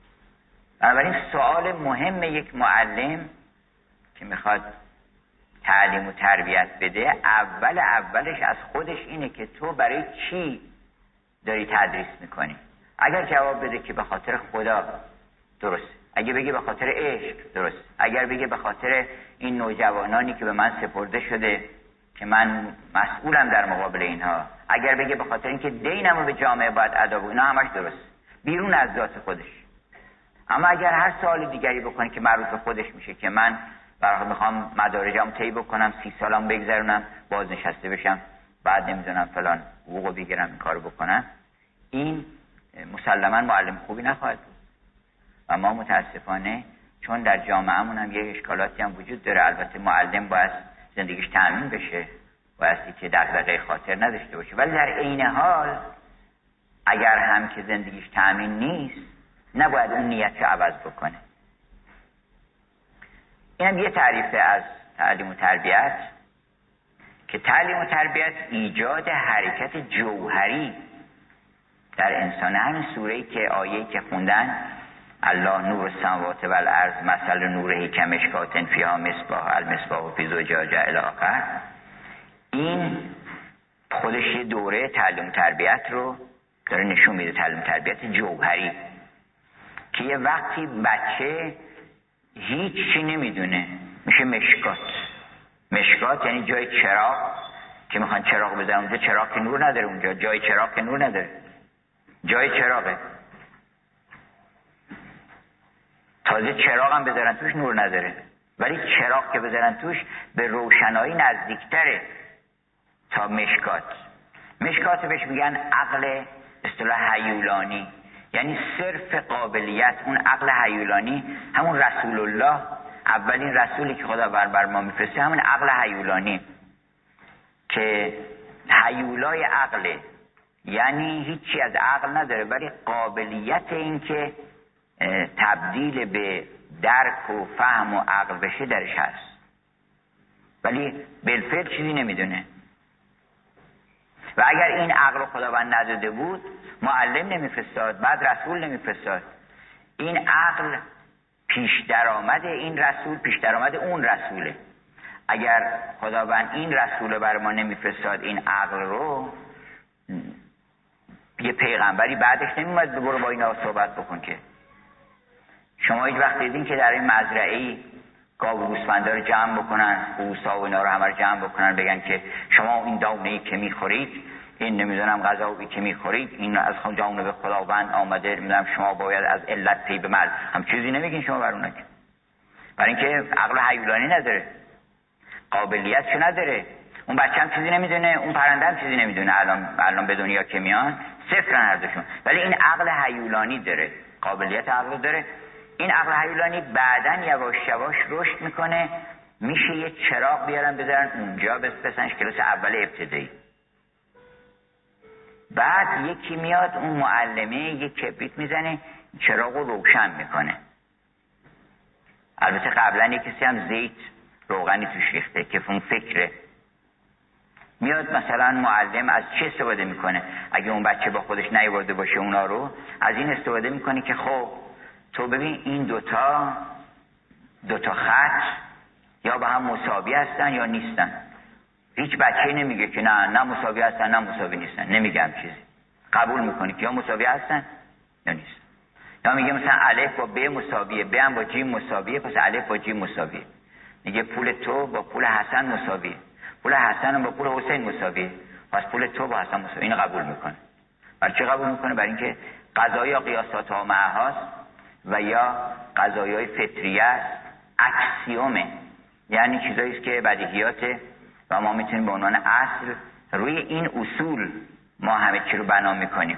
بنابراین سوال مهم یک معلم که میخواد تعلیم و تربیت بده، اول اولش از خودش اینه که تو برای چی داری تدریس میکنی. اگر جواب بده که به خاطر خدا، درست. اگه بگه به خاطر عشق، درست. اگر بگه به خاطر این نوجوانانی که به من سپرده شده که من مسئولم در مقابل اینها، اگر بگه به خاطر اینکه دینم رو به جامعه باید ادا کنم، اینا همش درست، بیرون از ذات خودش. اما اگر هر سوال دیگری بکنه که مربوط به خودش میشه که من برای میخوام مدارجم طی بکنم، سی سالم بگذرونم، بازنشسته بشم، بعد نمیدونم فلان حقوقو بگیرم، این کارو بکنم، این مسلما معلم خوبی نخواهد بود. و ما متاسفانه چون در جامعهمون هم یه اشکالاتی هم وجود داره، البته معلم باید زندگیش تأمین بشه، بایستی که دغدغه خاطر نداشته باشه، ولی در عین حال اگر هم که زندگیش تأمین نیست، نباید اون نیت رو عوض بکنه. اینم یه تعریف از تعلیم و تربیت، که تعلیم و تربیت ایجاد حرکت جوهری در انسان. همین سوره‌ای که آیه‌ای که خوندن، الله نور السماوات و الارض مثل نوره کمشکات فیها مصباح المصباح فی زجاجه الی آخر، این خودش یه دوره تعلیم و تربیت رو داره نشون میده، تعلیم و تربیت جوهری، که یه وقتی بچه هیچ چی نمیدونه میشه مشکات. مشکات یعنی جای چراغ که میخوان چراغ بزنن، اونجا چراغ که نور نداره، اونجا جای چراغ که نور نداره، جای چراغه. تازه چراغ هم بذارن توش نور نداره، ولی چراغ که بذارن توش به روشنایی نزدیکتره تا مشکات. مشکات بهش میگن عقل، اصطلاح هیولانی، یعنی صرف قابلیت. اون عقل هیولانی همون رسول الله، اولین رسولی که خدا بر بر ما میفرسته، همون عقل هیولانی که هیولای عقله، یعنی هیچی از عقل نداره، ولی قابلیت این که تبدیل به درک و فهم و عقل بشه درش هست، ولی بالفعل چیزی نمیدونه. و اگر این عقل رو خداوند نداده بود، معلم نمیفرستاد، بعد رسول نمیفرستاد. این عقل پیش درآمد این رسول، پیش درآمد اون رسوله. اگر خداوند این رسول بر ما نمیفرستاد، این عقل رو، یه پیغمبری بعدش نمیومد برو با اینا صحبت بکن. که شما هیچ وقت دیدین که در این مزرعه‌ای گاو و گوسفندا رو جمع بکنن، خوسا و اینا رو همه رو جمع بکنن، بگن که شما این دانه‌ای که میخورید، این نمیدونم غذایی که میخورید، این از جانب خداوند آمده، نمیدونم شما باید از علت پی بمل، هم چیزی نمیگین شما بر اونا، که برای اینکه عقل هیولانی نداره، قابلیتشو نداره. اون بچه هم چیزی نمیدونه، اون پرنده هم چیزی نمیدونه. الان الان به دنیا که میان صفرن هر دوشون، ولی این عقل هیولانی داره، قابلیت عقل داره. این عقل هیولانی بعدن یواش یواش رشد میکنه، میشه یه چراغ بیارن بذارن اونجا، بسنش کلاس اول ابتدایی. بعد یکی میاد، اون معلمه یه کبریت میزنه، چراغ رو روشن میکنه. البته قبلا یه کسی هم زیت روغنی توش ریخته که اون فکره. میاد مثلا معلم از چه استفاده میکنه؟ اگه اون بچه با خودش نیاورده باشه اونا رو، از این استفاده میکنه که خب تو ببین این دوتا دوتا خط یا با هم مساوی هستن یا نیستن. هیچ بچه نمیگه که نه نه مساوی هستن نه مساوی نیستن، نمیگم چیزی، قبول میکنه که یا مساوی هستن یا نیستن. یا میگه مثلا الف با ب مساویه، ب هم با ج مساویه، پس الف با ج مساویه. میگه پول تو با پول حسن مساویه، پول حسن هم با پول حسین مساویه، پس پول تو با حسن مساویه. اینو قبول میکنه. برای چه قبول میکنه؟ برای اینکه قضایا قیاسات ها معهاست و یا قضایای فطریه است، اکسیومه، یعنی چیزایی است که بدیهیاته و ما میتونیم به عنوان اصل روی این اصول ما همه چی رو بنا میکنیم.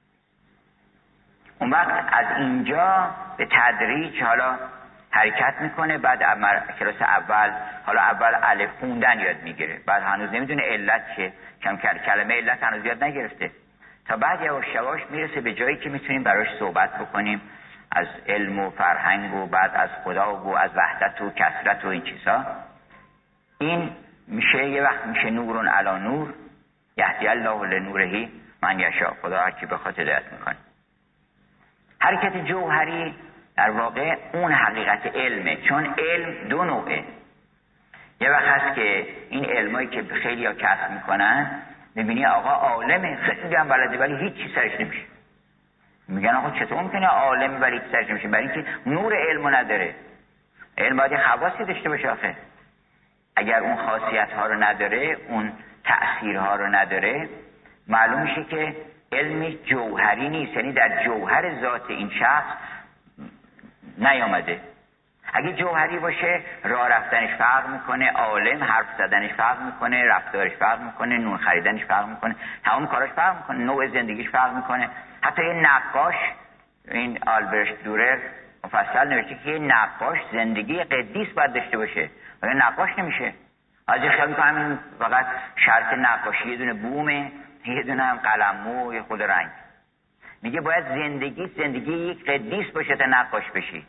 اون وقت از اینجا به تدریج حالا حرکت میکنه. بعد کلاس اول حالا اول الف خوندن یاد میگیره، بعد هنوز نمیدونه علت چیه، کم کلمه علت هنوز یاد نگرفته، تا بعد یواش یواش میرسه به جایی که میتونیم براش صحبت بکنیم از علم و فرهنگ و بعد از خدا و از وحدت و کثرت و این چیزا. این میشه یه وقت میشه نورون علی نور، یهدی الله لنوره من یشاء. خدا هر کی بخواد هدایت میکنه. حرکت جوهری در واقع اون حقیقت علمه، چون علم دو نوعه. یه وقت هست که این علمایی که خیلی ها کسب میکنن میبینی آقا عالمه خیلی هم بلده ولی هیچ چی سرش نمیشه. میگن آقا چطور ممکنه عالمه ولی هیچ سرش نمیشه؟ برای اینکه نور علمو نداره. علم باید خواصی داشته باشه. آخه اگر اون خاصیت ها رو نداره، اون تأثیرها رو نداره، معلوم میشه که علمی جوهری نیست، یعنی در جوهر ذات این شخص نیامده. اگه جوهری باشه راه رفتنش فرق میکنه، عالم حرف زدنش فرق میکنه، رفتارش فرق میکنه، نون خریدنش فرق میکنه، تمام کاراش فرق میکنه، نوع زندگیش فرق میکنه. حتی یه نقاش، این آلبرت دورر مفصل نوشته که یه نقاش زندگی قدیس باید داشته باشه ولی نقاش نمیشه. از خیال میکنم فقط شرط نقاشی یه دونه بومه، یه دونه هم قلمو، یه خود رنگ. میگه باید زندگی زندگی یک قدیس باشه تا نقاش بشی.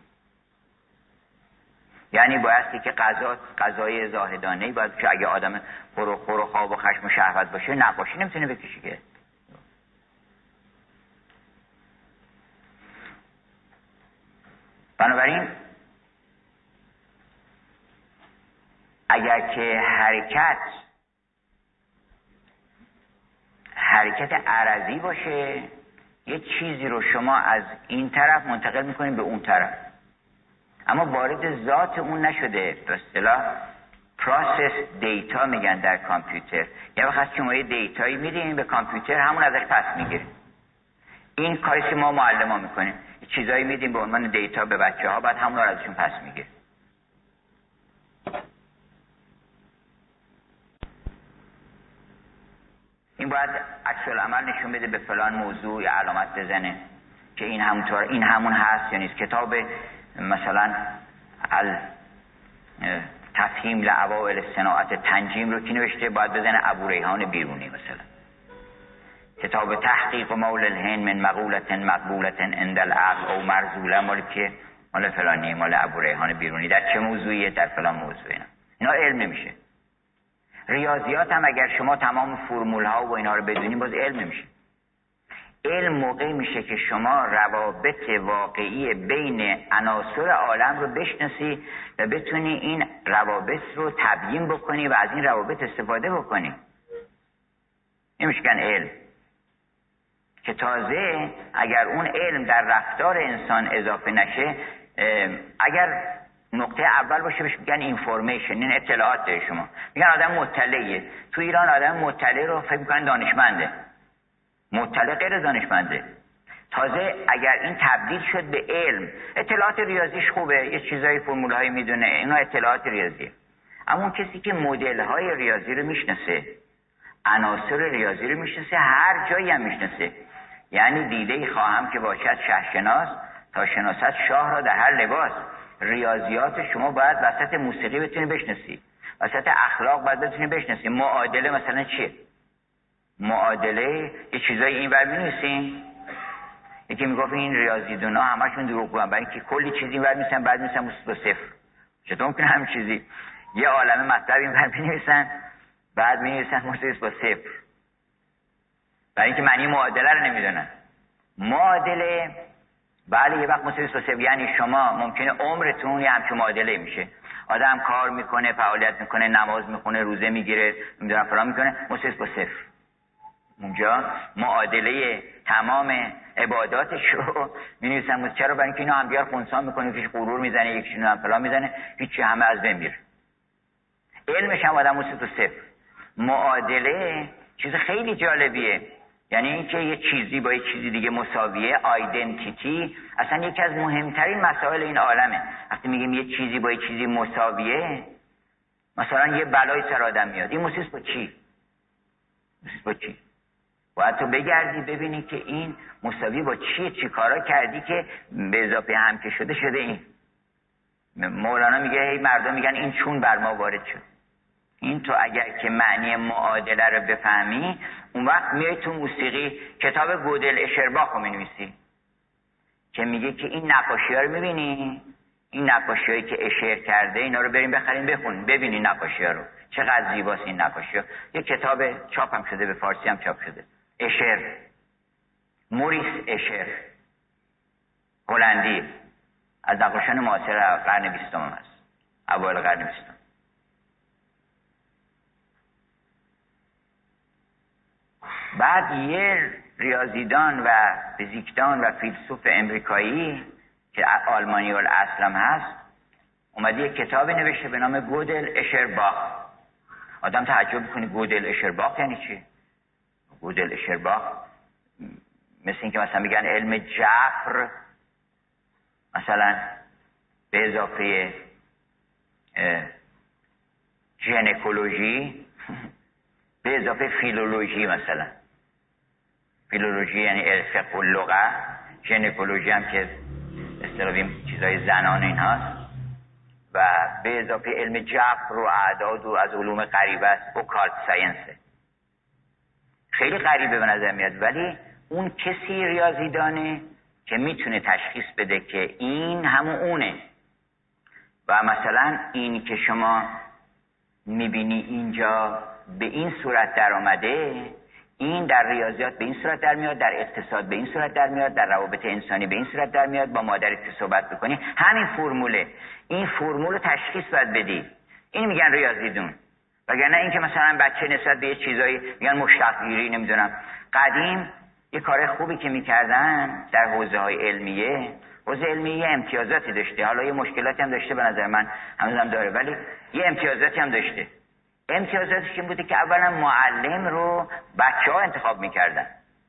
یعنی باید که غذا غذای زاهدانه‌ای باید که اگه آدم خور و خور و خواب و خشم و شهوت باشه نقاشی نمیتونه بکشه که. بنابراین اگر که حرکت حرکت عرضی باشه، یه چیزی رو شما از این طرف منتقل میکنید به اون طرف، اما وارد ذات اون نشده. به اصطلاح پروسس دیتا میگن در کامپیوتر. یه وقت شما یه دیتایی میدین به کامپیوتر، همون ازش پس میگیره. این کاری که ما معلم ها میکنیم، چیزایی میدیم به عنوان دیتا به بچه ها، بعد همون رو ازشون پس میگیره. این باید عکس العمل نشون بده به فلان موضوع یا علامت بزنه که این همونطور، این همون هست یا نیست. کتاب مثلا تفهیم لعوائل صناعت تنجیم رو کی نوشته؟ باید بزنه ابو ریحان بیرونی. مثلا کتاب تحقیق مول الهن من مقولت مقبولت عند العقل او مرزوله، مال که مال فلانی، مال ابو ریحان بیرونی. در چه موضوعیه؟ در فلان موضوعی. اینا علم نمیشه. ریاضیات هم اگر شما تمام فرمول ها و اینا رو بدونید باز علم نمیشه. علم موقعی میشه که شما روابط واقعی بین عناصر عالم رو بشناسی و بتونی این روابط رو تبیین بکنی و از این روابط استفاده بکنی. این میشه علم. که تازه اگر اون علم در رفتار انسان اضافه نشه، اگر نقطه اول باشه بهش میگن اینفورمیشن، این اطلاعات داره شما. میگن آدم مطلعیه. تو ایران آدم مطلع رو فکر میکنن دانشمنده. مطلع غیر دانشمنده. تازه اگر این تبدیل شد به علم، اطلاعات ریاضیش خوبه، یه چیزای فرمولهایی میدونه، اینا اطلاعات ریاضیه. اما اون کسی که مدل‌های ریاضی رو میشناسه، عناصر ریاضی رو میشناسه، هر جایی هم میشناسه. یعنی دیده‌ای خواهم که باشد شهرشناس تا شناست شاه را در هر لباس. ریاضیات شما باید وسط موسیقی بتونی بشناسی، وسط اخلاق باید بتونی بشناسی. معادله مثلا چیه؟ معادله یه چیزایی اینور می‌نویسین. یکی میگفت این ریاضی‌دونا همشون دروغگوان، برای اینکه کلی چیزی اینور می‌نویسن بعد می‌نویسن مثبت صفر. چطور ممکنه همین چیزی یه عالمه مطلب اینور می‌نویسن بعد می‌نویسن مثبت صفر؟ برای اینکه معنی معادله رو نمی‌دونن. معادله بله یه وقت مثبت صفر، یعنی شما ممکنه عمرتون یه همچین معادله میشه. آدم کار میکنه، فعالیت میکنه، نماز میخونه، روزه میگیره، نمیدونم فلان میکنه، مثبت با صفر. اونجا معادله تمام عباداتش رو می‌نویسن. چرا؟ برای اینکه اینو هم بیار خونسا میکنه، یکیش غرور میزنه، یکیش هم فلان میزنه، هیچی همه از بین میره. علمش هم آدم مثبت صفر. معادله چیز خیلی جالبیه. یعنی اینکه یه چیزی با یه چیزی دیگه مساویه، آیدنتیتی اصلا یکی از مهمترین مسائل این عالمه. وقتی میگیم یه چیزی با یه چیزی مساویه، مثلا یه بلای سر آدم میاد، این مسیس با چی؟ مسیس با چی؟ باید تو بگردی ببینی که این مساوی با چیه، چی کارا کردی که به اضافه هم که شده شده این. مولانا میگه هی مردم میگن این چون بر ما وارد شد. این تو اگر که معنی معادله رو بفهمی، اون وقت میای تو موسیقی کتاب گودل اشرباخ رو می‌نویسی که میگه که این نقاشی ها رو میبینی، این نقاشی هایی که اشر کرده اینا رو بریم بخریم بخونیم ببینی نقاشی ها رو چقدر زیباست. این نقاشی ها یه کتاب چاپ هم شده، به فارسی هم چاپ شده. اشر، موریس اشر، هلندی، از نقاشان معاصر قرن بیستم هست، اوایل قرن بیستم. بعد یه ریاضیدان و فیزیکدان و فیلسوف امریکایی که آلمانی الاصل هم هست اومده یک کتابی نوشته به نام گودل اشرباخ. آدم تعجب میکنه گودل اشرباخ یعنی چی؟ گودل اشرباخ مثل این که مثلا میگن علم جبر مثلا به اضافه ژنکولوژی به اضافه فیلولوژی، مثلا فیلولوژی یعنی فقه اللغه، ژنکولوژی هم که اصطلاحاً چیزای زنان این هاست، و به اضافه علم جبر و اعداد و از علوم غریبه است، اوکالت ساینسه. خیلی غریبه به نظر میاد، ولی اون کسی ریاضیدانه که میتونه تشخیص بده که این همون اونه. و مثلا این که شما میبینی اینجا به این صورت در آمده، این در ریاضیات به این صورت در میاد، در اقتصاد به این صورت در میاد، در روابط انسانی به این صورت در میاد. با مادرت که صحبت بکنی همین فرموله، این فرمول تشخیص باید بدی. این میگن ریاضیدون. وگرنه این که مثلا بچه نسبت به یه چیزایی میگن مشتق گیری، نمیدونم. قدیم یه کار خوبی که میکردن در حوزه های علمیه، حوزه علمیه امتیازاتی داشته، حالا یه مشکلاتی هم داشته به نظر من، هنوزم داره، ولی یه امتیازاتی هم داشته. امتیازاتش این بوده که اولا معلم رو بچه ها انتخاب میکردن.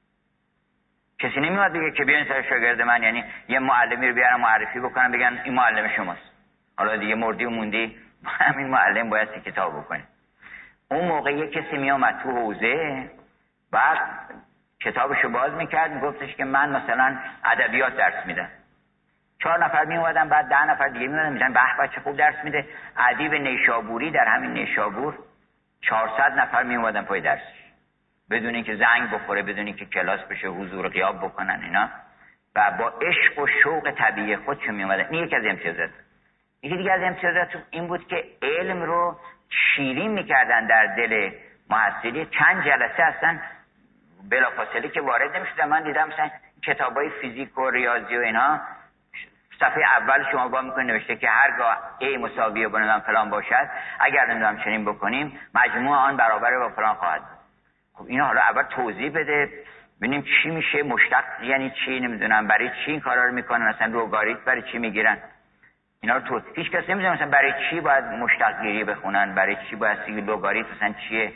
کسی نمیاد بگه که بیاین سر شاگرد من، یعنی یه معلمی رو بیارن معرفی بکنن بگن این معلم شماست، حالا دیگه مردی و موندی همین معلم باید کتاب بکنه. اون موقع یه کسی میامد تو حوزه، بعد کتابشو باز میکرد، میگفتش که من مثلا ادبیات درس میدم. چهار نفر میومدن، بعد ده نفر دیگه میومدن میگن به بچه خوب درس میده. ادیب نیشابوری در همین نیشابور چهارصد نفر میومدن پای درسش، بدون اینکه زنگ بخوره، بدون اینکه کلاس بشه، حضور غیاب بکنن اینا، و با عشق و شوق طبیعی خودشون میومدن. این یکی از امتیازات. یکی دیگه از امتیازات این بود که علم رو شیرین میکردن در دل محصلی. چند جلسه هستن بلافاصله که وارد نمیشدن. من دیدم مثلا کتابای فیزیک و ریاضی و اینا صفحه اول شما با میکنه نوشته که هرگاه A مساوی با فلان باشد، اگر نمیدونم چنین بکنیم مجموع آن برابر با فلان خواهد. خب اینا حالا اول توضیح بده ببینیم چی میشه، مشتق یعنی چی، نمیدونم برای چی این کارا رو میکنن، مثلا لوگاریتم برای چی میگیرن اینا رو. تو هیچ کس نمیدونه مثلا برای چی باید مشتق گیری بخونن، برای چی باید لوگاریتم مثلا چیه،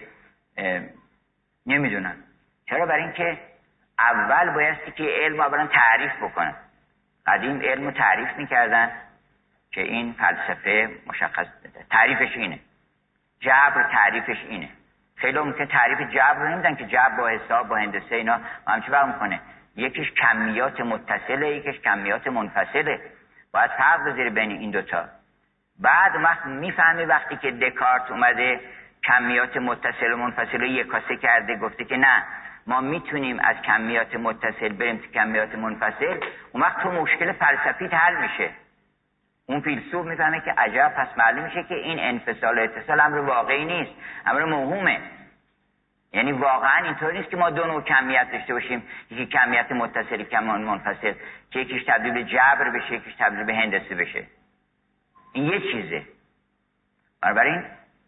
نمیدونن. چرا؟ برای اینکه اول بایستی که علم اولا تعریف بکنن. قدیم علم رو تعریف میکردن که این فلسفه مشخص بده، تعریفش اینه. جبر تعریفش اینه. خیلی ممکن تعریف جبر رو نمیدن که جبر با حساب با هندسه اینا همچی فرق میکنه. یکیش کمیات متصله، یکیش کمیات منفصله. باید فرق بذاری بین این دوتا. بعد وقت میفهمی وقتی که دکارت اومده کمیات متصل و منفصل رو یکاسه کرده، گفته که نه ما میتونیم از کمیات متصل بریم تو کمیات منفصل، اون وقت تو مشکل فلسفیت حل میشه. اون فیلسوف میفهمه که عجب، پس معلوم میشه که این انفصال و اتصال امر واقعی نیست، امر موهومه. یعنی واقعا اینطور نیست که ما دو نوع کمیت داشته باشیم، یکی کمیت متصل یکی منفصل، که یکیش تبدیل به جبر بشه یکیش تبدیل به هندسه بشه. این یه چیزه. بنابراین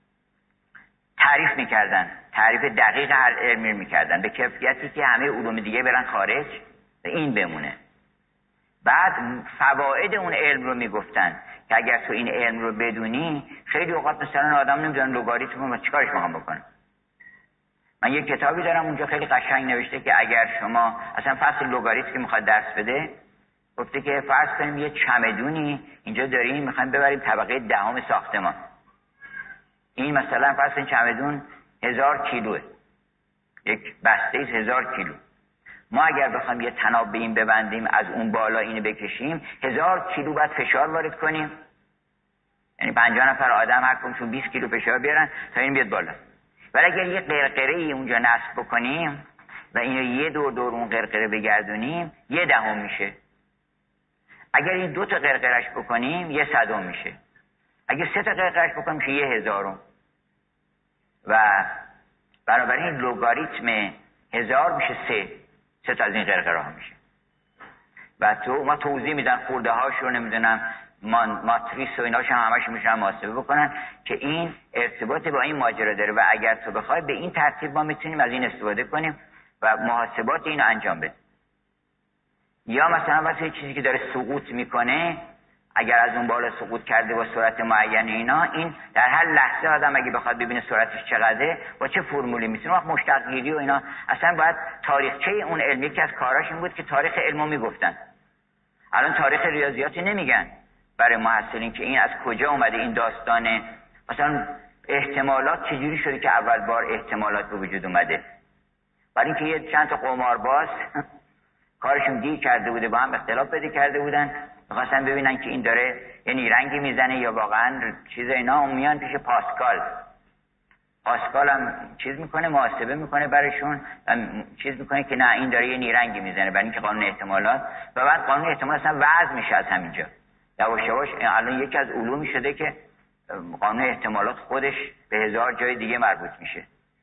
تعریف میکردن، تعریف دقیق هر علمی میکردن به کیفیتی که همه علوم دیگه برن خارج و این بمونه. بعد فواید اون علم رو میگفتن که اگر تو این علم رو بدونی، خیلی اوقات مثلا آدم نمیدونن لوگاریتم رو چیکارش میخوام بکنم. من یه کتابی دارم اونجا خیلی قشنگ نوشته که اگر شما اصلا فصل لوگاریتم که میخواد درس بده، گفته که فرض کنیم یه چمدونی اینجا داریم میخوایم ببریم طبقه دهم ساختمان. این مثلا فرض کنیم چمدون هزار کیلوه، یک بسته هزار کیلو. ما اگر بخوایم یه طناب به این ببندیم، از اون بالا اینو بکشیم، هزار کیلو باید فشار وارد کنیم. یعنی پنجاه نفر آدم هر کدومشون بیست کیلو فشار بیارن تا این بیاد بالا. ولی اگر یه قرقره‌ای اونجا نصب بکنیم و اینو یه دور دور اون قرقره بگردونیم، یه دهم میشه. اگر این دو تا قرقرش بکنیم، یه صدم میشه. اگر سه تا قرقرش بکنیم، میشه یه هزارم. و بنابراین لوگاریتم هزار میشه سه. سه تا از این قرقره ها میشه. و تو ما توضیح میدن خورده هاش رو، نمیدونم ماتریس و ایناش هم همش میشن محاسبه بکنن که این ارتباط با این ماجرا داره. و اگر تو بخوای به این ترتیب ما میتونیم از این استفاده کنیم و محاسبات اینو انجام بده. یا مثلا واسه چیزی که داره سقوط میکنه، اگر از اون بالا سقوط کرده با سرعت معین اینا، این در هر لحظه آدم اگه بخواد ببینه سرعتش چقدره با چه فرمولی میتونه، وقت مشتق گیری و اینا، اصلا باید تاریخچه اون علمی که از کاراش این بود که تاریخ علمو میگفتن. الان تاریخ ریاضیاتی نمیگن برای محصلین که این از کجا اومده این داستانه، مثلا احتمالات چجوری شده که اول بار احتمالات به وجود اومده. برای اینکه یه چند تا قمارباز کارشون گیر کرده بوده، با هم اختلاف پیدا کرده بودن، می‌خواستن ببینن که این داره یه نیرنگی میزنه یا واقعا چیز اینا، اون میان پیش پاسکال. پاسکال هم چیز میکنه، محاسبه میکنه براشون، چیز میکنه که نه این داره یه نیرنگی میزنه، برای اینکه قانون احتمالات، و بعد قانون احتمالات اصلا وضع میشه از همینجا. یواش یواش الان یکی از علومی شده که قانون احتمالات خودش به هزار جای دیگه مربوط میشه.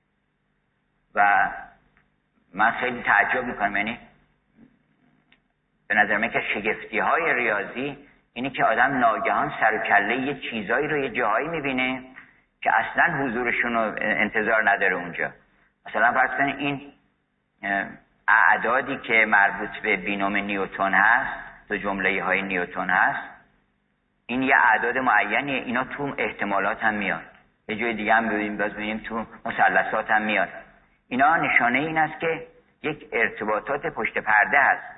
و من خیلی تعجب میکنم، یعنی به نظر من که شگفتی های ریاضی اینی که آدم ناگهان سر و کله یه چیزایی رو یه جاهایی میبینه که اصلا حضورشون رو انتظار نداره اونجا. مثلا فرض کنید این اعدادی که مربوط به بینوم نیوتن هست، تو جمله های نیوتن هست، این یه اعداد معینیه، اینا تو احتمالات هم میاد. یه جای دیگه هم ببینیم، باز ببینیم تو مثلثات هم میاد. اینا نشانه این است که یک ارتباطات پشت پرده هست.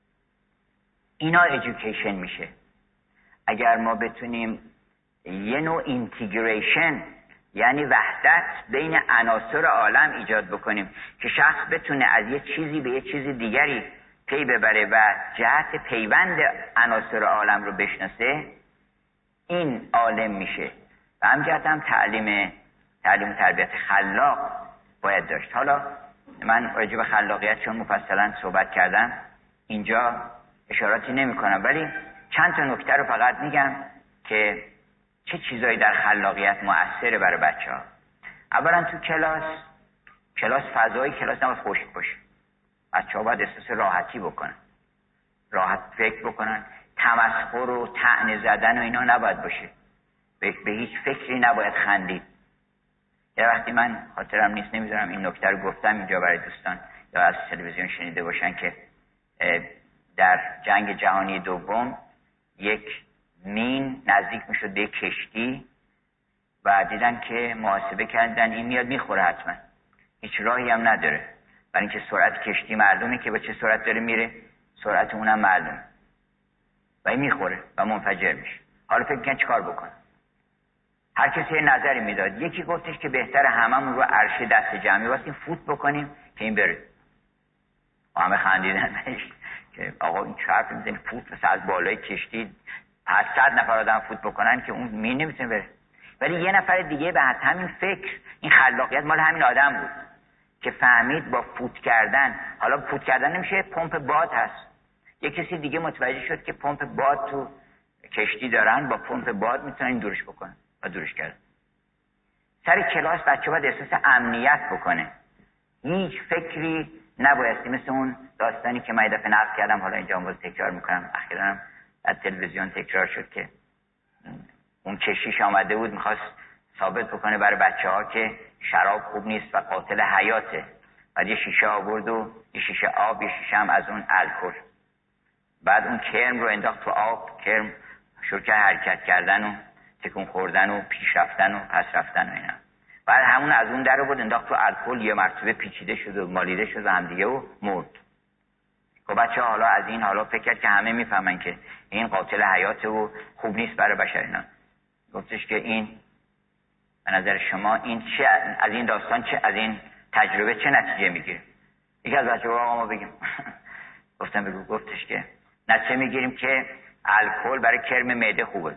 اینا ایژوکیشن میشه. اگر ما بتونیم یه نوع اینتیگریشن، یعنی وحدت بین عناصر عالم ایجاد بکنیم که شخص بتونه از یه چیزی به یه چیز دیگری پی ببره و جهت پیوند عناصر عالم رو بشناسه، این عالم میشه. و همجهت هم تعلیم تعلیم و تربیت خلاق باید داشت. حالا من راجع به خلاقیت چون مفصلا صحبت کردم اینجا اشاراتی نمی کنم، ولی چند تا نکته رو فقط میگم که چه چیزایی در خلاقیت مؤثره برای بچه ها. اولا تو کلاس کلاس فضای کلاس نباید خشک باشه. بچه ها باید احساس راحتی بکنن، راحت فکر بکنن، تمسخر و طعنه زدن و اینا نباید باشه، به, به هیچ فکری نباید خندید. یه وقتی من خاطرم نیست، نمیذارم این نکته رو گفتم اینجا برای دوستان یا از تلویزیون شنیده باشن که در جنگ جهانی دوم یک مین نزدیک میشد به کشتی و دیدن که محاسبه کردن این میاد میخوره، حتما هیچ راهی هم نداره، برای اینکه سرعت کشتی معلومه که با چه سرعت داره میره، سرعت اونم معلومه و این میخوره و منفجر میشه. حالا فکر کن چیکار بکن؟ هر کسی یه نظری میداد. یکی گفتش که بهتر هممون رو عرشه دست جمعی واسیم فوت بکنیم که این بره. همه خندیدن که آقا این چه حرفی میزنی، فوت مثل از بالای کشتی پس صد نفر آدم فوت بکنن که اون می نمیتونه بره. ولی یه نفر دیگه به همین فکر، این خلاقیت مال همین آدم بود که فهمید با فوت کردن، حالا فوت کردن نمیشه، پمپ باد هست. یه کسی دیگه متوجه شد که پمپ باد تو کشتی دارن، با پمپ باد میتونن دورش بکنن و دورش کردن. سر کلاس بچه باید احساس امنیت بکنه، هیچ فکری نبایستی، مثل اون داستانی که من یه دفعه نقل کردم، حالا اینجا باز تکرار میکنم، اخیراً از تلویزیون تکرار شد که اون کشیش آمده بود میخواست ثابت بکنه برای بچه ها که شراب خوب نیست و قاتل حیاته. بعد یه شیشه آورد و یه شیشه آب، یه شیشه هم از اون الکل. بعد اون کرم رو انداخت تو آب، کرم شروع کرد حرکت کردن و تکون خوردن و پیش رفتن و پس رفتن و اینا. بعد همون از اون در بود انداخت تو الکل، یه مرتبه پیچیده شد و مالیده شد و هم دیگه و مرد. خب بچه ها حالا از این حالا فکر کرد که همه میفهمن که این قاتل حیاته و خوب نیست برای بشر اینا. گفتش که این به نظر شما این چه از این داستان، چه از این تجربه چه نتیجه میگیره؟ یکی از بچه‌ها آقا ما بگیم گفتم بگو. گفتش که نتیجه میگیریم که الکل برای کرم معده خوبه.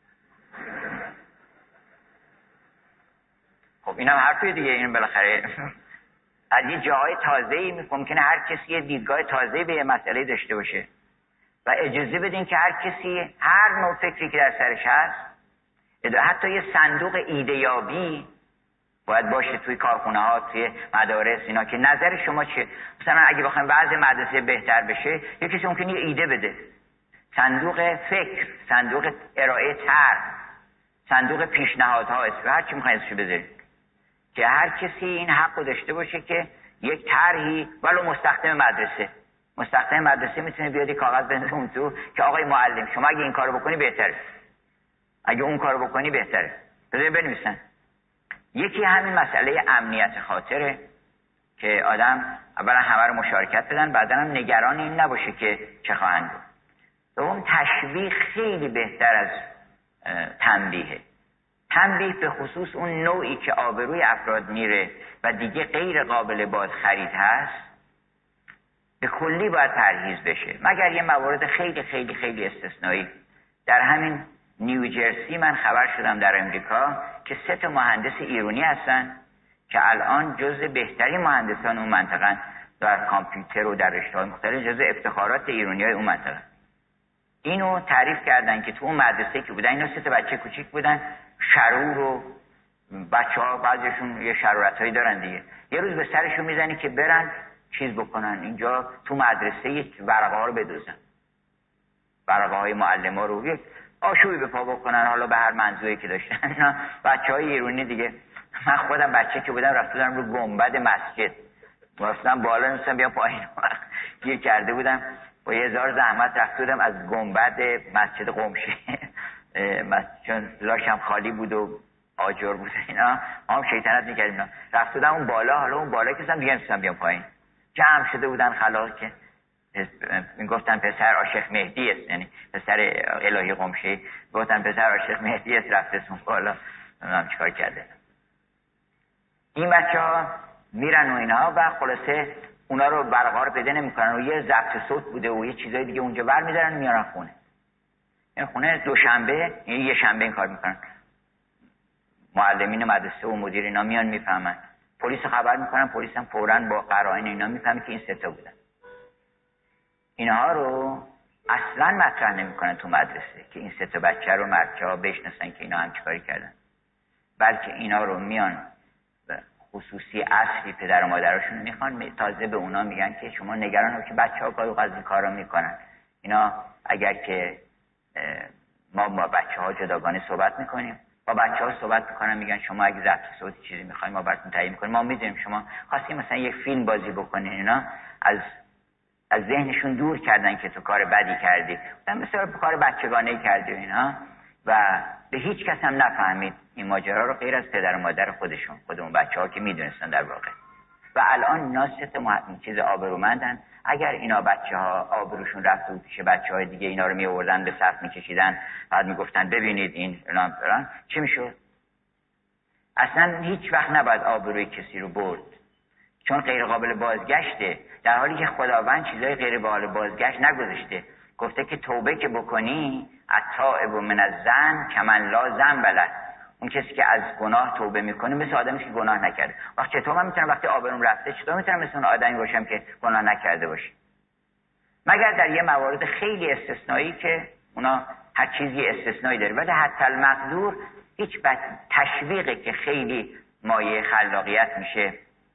خب اینم حرفی دیگه، این بالاخره از یه جاهای تازه‌ای ممکنه هر کسی یه دیدگاه تازه‌ای به یه مسئله داشته باشه و اجازه بدین که هر کسی هر نوع فکری که در سرش هست، حتی یه صندوق ایده‌یابی باید باشه توی کارخونه ها، توی مدارس اینا، که نظر شما چیه؟ مثلا اگه بخوایم وضع مدرسه بهتر بشه، یه کسی ممکنه یه ایده بده، صندوق فکر، صندوق ارائه طرح، صندوق پیشنهادها، هر چی می‌خواید اسمش بذارید، که هر کسی این حق رو داشته باشه که یک طرحی ولو مستخدم مدرسه مستخدم مدرسه میتونه بیاد کاغذ بنویسه اون تو که آقای معلم شما اگه این کارو بکنی بهتره، اگه اون کارو بکنی بهتره، بذار بنویسن. یکی همین مسئله امنیت خاطره که آدم اولا همه رو مشارکت بدن، بعدا هم نگران این نباشه که چه خواهند بود. دوم تشویق خیلی بهتر از تنبیه. تنبیه به خصوص اون نوعی که آبروی افراد میره و دیگه غیر قابل باز خرید هست به کلی باید پرهیز بشه، مگر یه موارد خیلی خیلی خیلی استثنایی. در همین نیوجرسی من خبر شدم در امریکا که سه تا مهندس ایرانی هستن که الان جزء بهترین مهندسان اون منطقه در کامپیوتر و در رشته‌های مختلف، جزء افتخارات ایرانی‌های اون منطقه. اینو تعریف کردن که تو اون مدرسه که بودن اینا سه تا بچه کوچیک بودن، شرور و بچه‌ها بعضیشون یه شرارتایی دارن دیگه. یه روز به سرشون میزنی که برن چیز بکنن اینجا تو مدرسه یک ورقه ها رو بدوزن، ورقه های معلم‌ها رو یک آشوبی به پا بکنن، حالا به هر منظوری که داشتن. اینا بچه‌های ایرانی دیگه. من خودم بچه که بودم رفتم رو گنبد مسجد، واسطم بالا نمیستم بیا پایین، گیر کرده بودم با یه هزار زحمت رفته بودم از گنبد مسجد قمشه چون لاشم خالی بود و آجر بود اینا، ما هم شیطنت میکردیم، رفته بودم اون بالا، حالا اون بالا کسیم دیگه نمیستم بیام پایین. جمع شده بودن خلاص که میگفتن پسر عاشق مهدی است، یعنی پسر الهی قمشه، گفتن پسر عاشق مهدی است رفته اون بالا، نمیدونم چیکار کرده. این بچه ها میرن و اینا و خلاصه اونا رو برقرار پیدا نمیکنن و یه ضبط صوت بوده و یه چیزای دیگه اونجا برمیدارن و میارن خونه. این خونه دوشنبه یعنی یه شنبه این کار میکنن. معلمین مدرسه و مدیر اینا میان میفهمن، پلیس خبر میکنن، پلیس هم فوراً با قرائن اینا میفهمه که این سه تا بودن. اینها رو اصلا مطرح نمیکنن تو مدرسه که این سه تا بچه رو بچه‌ها بشناسن که اینا هم چیکاری کردن، بلکه اینا رو میان خصوصی اصلی پدر و مادرشون میخوان، تازه به اونا میگن که شما نگران نباشید که بچه‌ها گاهی اوقات این کارا میکنن. اینا اگر که ما با بچه‌ها جداگانه صحبت میکنیم، با بچه‌ها صحبت میکنن، میگن شما اگه ضبط صوتی چیزی میخواین ما براتون تهیه میکنیم، ما میدونیم شما خواستین مثلا یک فیلم بازی بکنین، اینا از از ذهنشون دور کردن که تو کار بدی کردی، مثلا کار بچگانه‌ای کردی و اینا، و به هیچ کس هم نفهمید این ماجرا رو غیر از پدر و مادر خودشون، خودمون بچه‌ها که میدونستن در واقع. و الان اینا سه تا مهم چیز آبرومندن. اگر اینا بچه‌ها آبروشون رفته بود پیش بچه‌های دیگه، اینا رو میآوردن به صف میکشیدن، بعد میگفتن ببینید این فلان فلان، چی میشد؟ اصلا هیچ وقت نباید آبروی کسی رو برد، چون غیر قابل بازگشته، در حالی که خداوند چیزای غیر قابل بازگشت نگذاشته. گفته که توبه که بکنی التائب من الذنب کمن لا ذنب له، اون کسی که از گناه توبه میکنه مثل آدمی که گناه نکرده. وقت چطور من میتونم وقتی آبروم رفته چطور میتونم مثل اون آدمی باشم که گناه نکرده باشه؟ مگر در یه موارد خیلی استثنایی که اونا هر چیزی استثنایی داره، ولی حتی المقدور هیچ بد تشویقی که خیلی مایه خلاقیت میشه.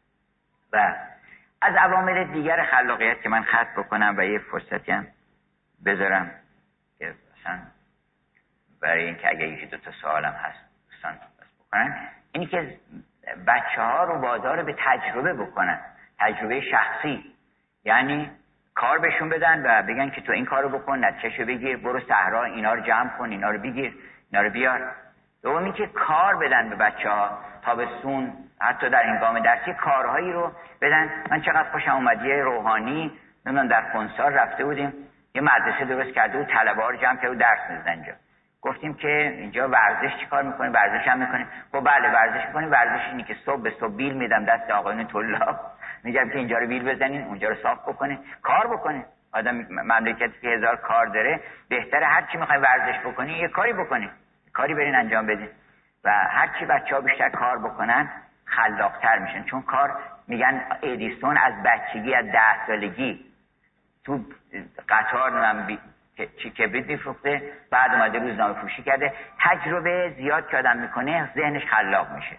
و از عوامل دیگر خلاقیت که من خط بکنم و یه فرصتی هم بذارم که مثلا برای اینکه اگه یکی دو تا سوالم هست دوستان بس بکنن، اینی که بچه ها رو وادار به تجربه بکنن، تجربه شخصی، یعنی کار بهشون بدن و بگن که تو این کارو بکن، نتیجهشو بگیر، برو صحرا اینا رو جمع کن، اینا رو بگیر، اینا رو بیار. دومی که کار بدن به بچه ها، تابستون حتی در هنگام درسی کارهایی رو بدن. من چقدر خوشم اومد یه روحانی نمیدونم در کنسار رفته بودیم، یه مدرسه درست کرده بود، طلبه ها رو جمع کرده و درس می‌دادن اینجا. گفتیم که اینجا ورزش چیکار می‌کنیم؟ ورزش هم می‌کنیم. گفت بله ورزش می‌کنیم. ورزش اینه که صبح به صبح بیل میدم دست آقایون طلاب، میگم که اینجا رو بیل بزنین، اونجا رو صاف بکنین، کار بکنین. آدم مملکتی که هزار کار داره، بهتره هر چی می‌خواید ورزش بکنین یه کاری بکنین، کاری برین انجام بدین. و هر چی بچه‌ها بیشتر کار بکنن خلاق‌تر میشن، چون کار میگن ادیسون از بچگی از ده سالگی تو قطار من بی... چی کبریت میفروخته، بعد اومده روزنامه فروشی کرده. تجربه زیاد که آدم میکنه ذهنش خلاق میشه.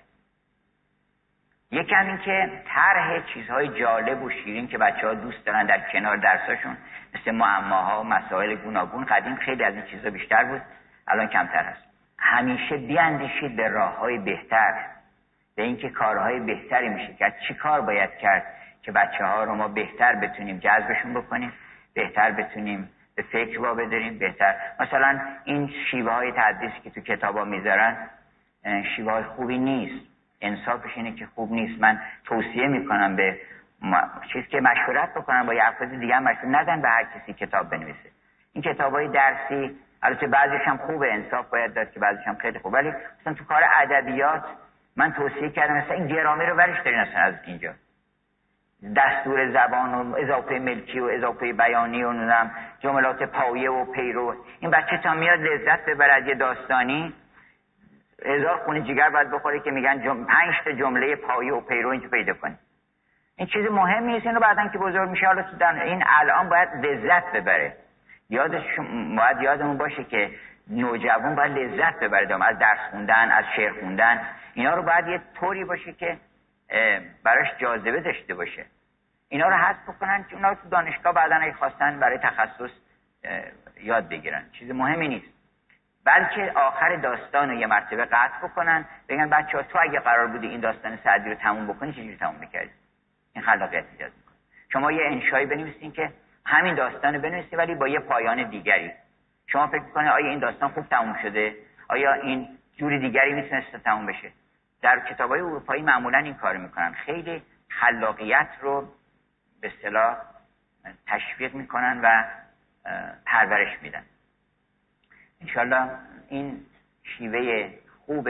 یکم این که طرح چیزهای جالب و شیرین که بچه‌ها دوست دارن در کنار درساشون، مثل معماها و مسائل گوناگون، قدیم خیلی از این چیزا بیشتر بود، الان کمتر هست. همیشه بیاندیشید به راههای بهتر، به اینکه کارهای بهتری میشه کرد، چی کار باید کرد که بچه ها رو ما بهتر بتونیم جذبشون بکنیم، بهتر بتونیم به فکر وابداریم، بهتر مثلا این شیوه های تدریسی که تو کتابا میذارن شیوه های خوبی نیست، انصافش اینه که خوب نیست. من توصیه میکنم به ما... چیزی که مشورت بکنم با یه افراد دیگه هم مشورت ندن به هر کسی کتاب بنویسه. این کتابای درسی البته بعضیش هم خوبه، انصاف باید داد که بعضیش هم خیلی خوبه، ولی مثلا تو کار ادبیات من توصیه کردم مثلا این گرامی رو ورش دارین اصلا از اینجا، دستور زبان و اضافه ملکی و اضافه بیانی و نمیدونم جملات پایه و پیرو. این بچه تا میاد لذت ببره از یه داستانی هزار خون جگر باید بخوره که میگن جم... پنج تا جمله پایه و پیرو اینجا پیدا کنی. این چیز مهمی نیست، اینو بعدن که بزرگ میشه حالا تو دن... این الان باید لذت ببره. یادش باید یادمون باشه که نوجوان باید لذت ببره دام از درس خوندن، از شعر خوندن. اینا رو باید یه طوری باشه که براش جاذبه داشته باشه. اینا رو حذف بکنن که اونا رو تو دانشگاه بعدن اگه خواستن برای تخصص یاد بگیرن. چیز مهمی نیست. بلکه آخر داستان رو یه مرتبه قطع بکنن، بگن بچه‌ها تو اگه قرار بودی این داستان سعدی رو تموم بکنی چجوری تموم می‌کردی؟ این خلاقیت ایجاد می‌کنه. شما یه انشایی بنویسین که همین داستان رو بنویسید ولی با یه پایان دیگری. شما فکر می‌کنید آیا این داستان خوب تموم شده؟ آیا این جوری دیگری میتونسته تموم بشه؟ در کتاب‌های اروپایی معمولاً این کارو می‌کنن. خیلی خلاقیت رو به اصطلاح تشویق می‌کنن و پرورش میدن. انشالله این شیوه خوب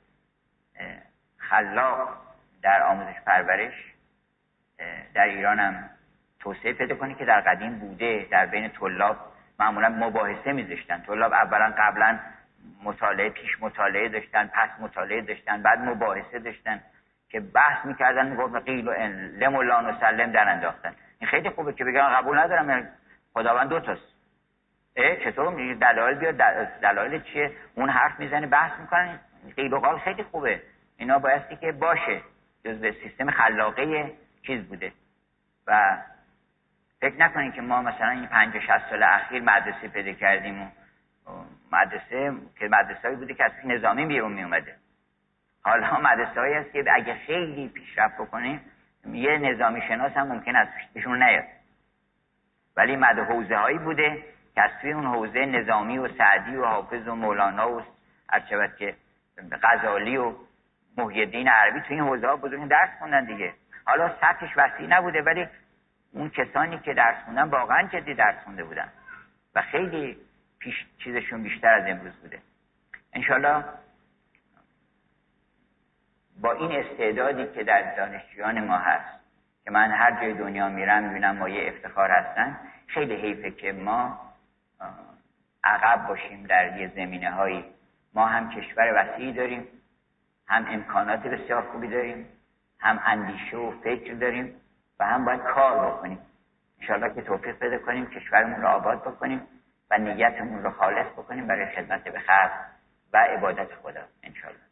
خلاق در آموزش پرورش در ایران هم توسعه پیدا کنه که در قدیم بوده. در بین طلاب معمولا مباحثه میذاشتن. طلاب اولا قبلا مطالعه پیش مطالعه داشتن، پس مطالعه داشتن، بعد مباحثه داشتن که بحث میکردن، میگفت قیل و لم و لان و سلم در انداختن. این خیلی خوبه که بگن قبول ندارم خداوند دو تاست. اه چطور میگه دلایل بیاد، دلایل چیه؟ اون حرف میزنه بحث میکنن. قیل و قال خیلی خوبه. اینا بایستی که باشه، جزء سیستم خلاقه چیز بوده. و فکر نکنین که ما مثلا این پنجاه شصت سال اخیر مدرسه پیدا کردیم و مدرسه که مدرسه‌ای بوده که از نظامی بیرون می اومده. حالا مدرسه‌ای هست که اگه خیلی پیشرفت بکنیم یه نظامی شناس هم ممکن است پیشون نیاد. ولی مد حوزه‌هایی بوده که از توی اون حوزه نظامی و سعدی و حافظ و مولانا و هرچند که غزالی و محی الدین عربی توی این حوزه‌ها بزرگ درس خوندن دیگه. حالا سطحش وسیع نبوده ولی اون کسانی که درس خوندن واقعا جدی درس خونده بودن و خیلی پیش چیزشون بیشتر از امروز بوده. انشالله با این استعدادی که در دانشجویان ما هست که من هر جای دنیا میرم میبینم مایه افتخار هستن، خیلی حیفه که ما عقب باشیم در یه زمینه هایی. ما هم کشور وسیعی داریم، هم امکانات بسیار خوبی داریم، هم اندیشه و فکر داریم و هم باید کار بکنیم. انشالله که توفیق پیدا کنیم کشورمون رو آباد بکنیم و نیتمون رو خالص بکنیم برای خدمت به خلق و عبادت خدا انشالله.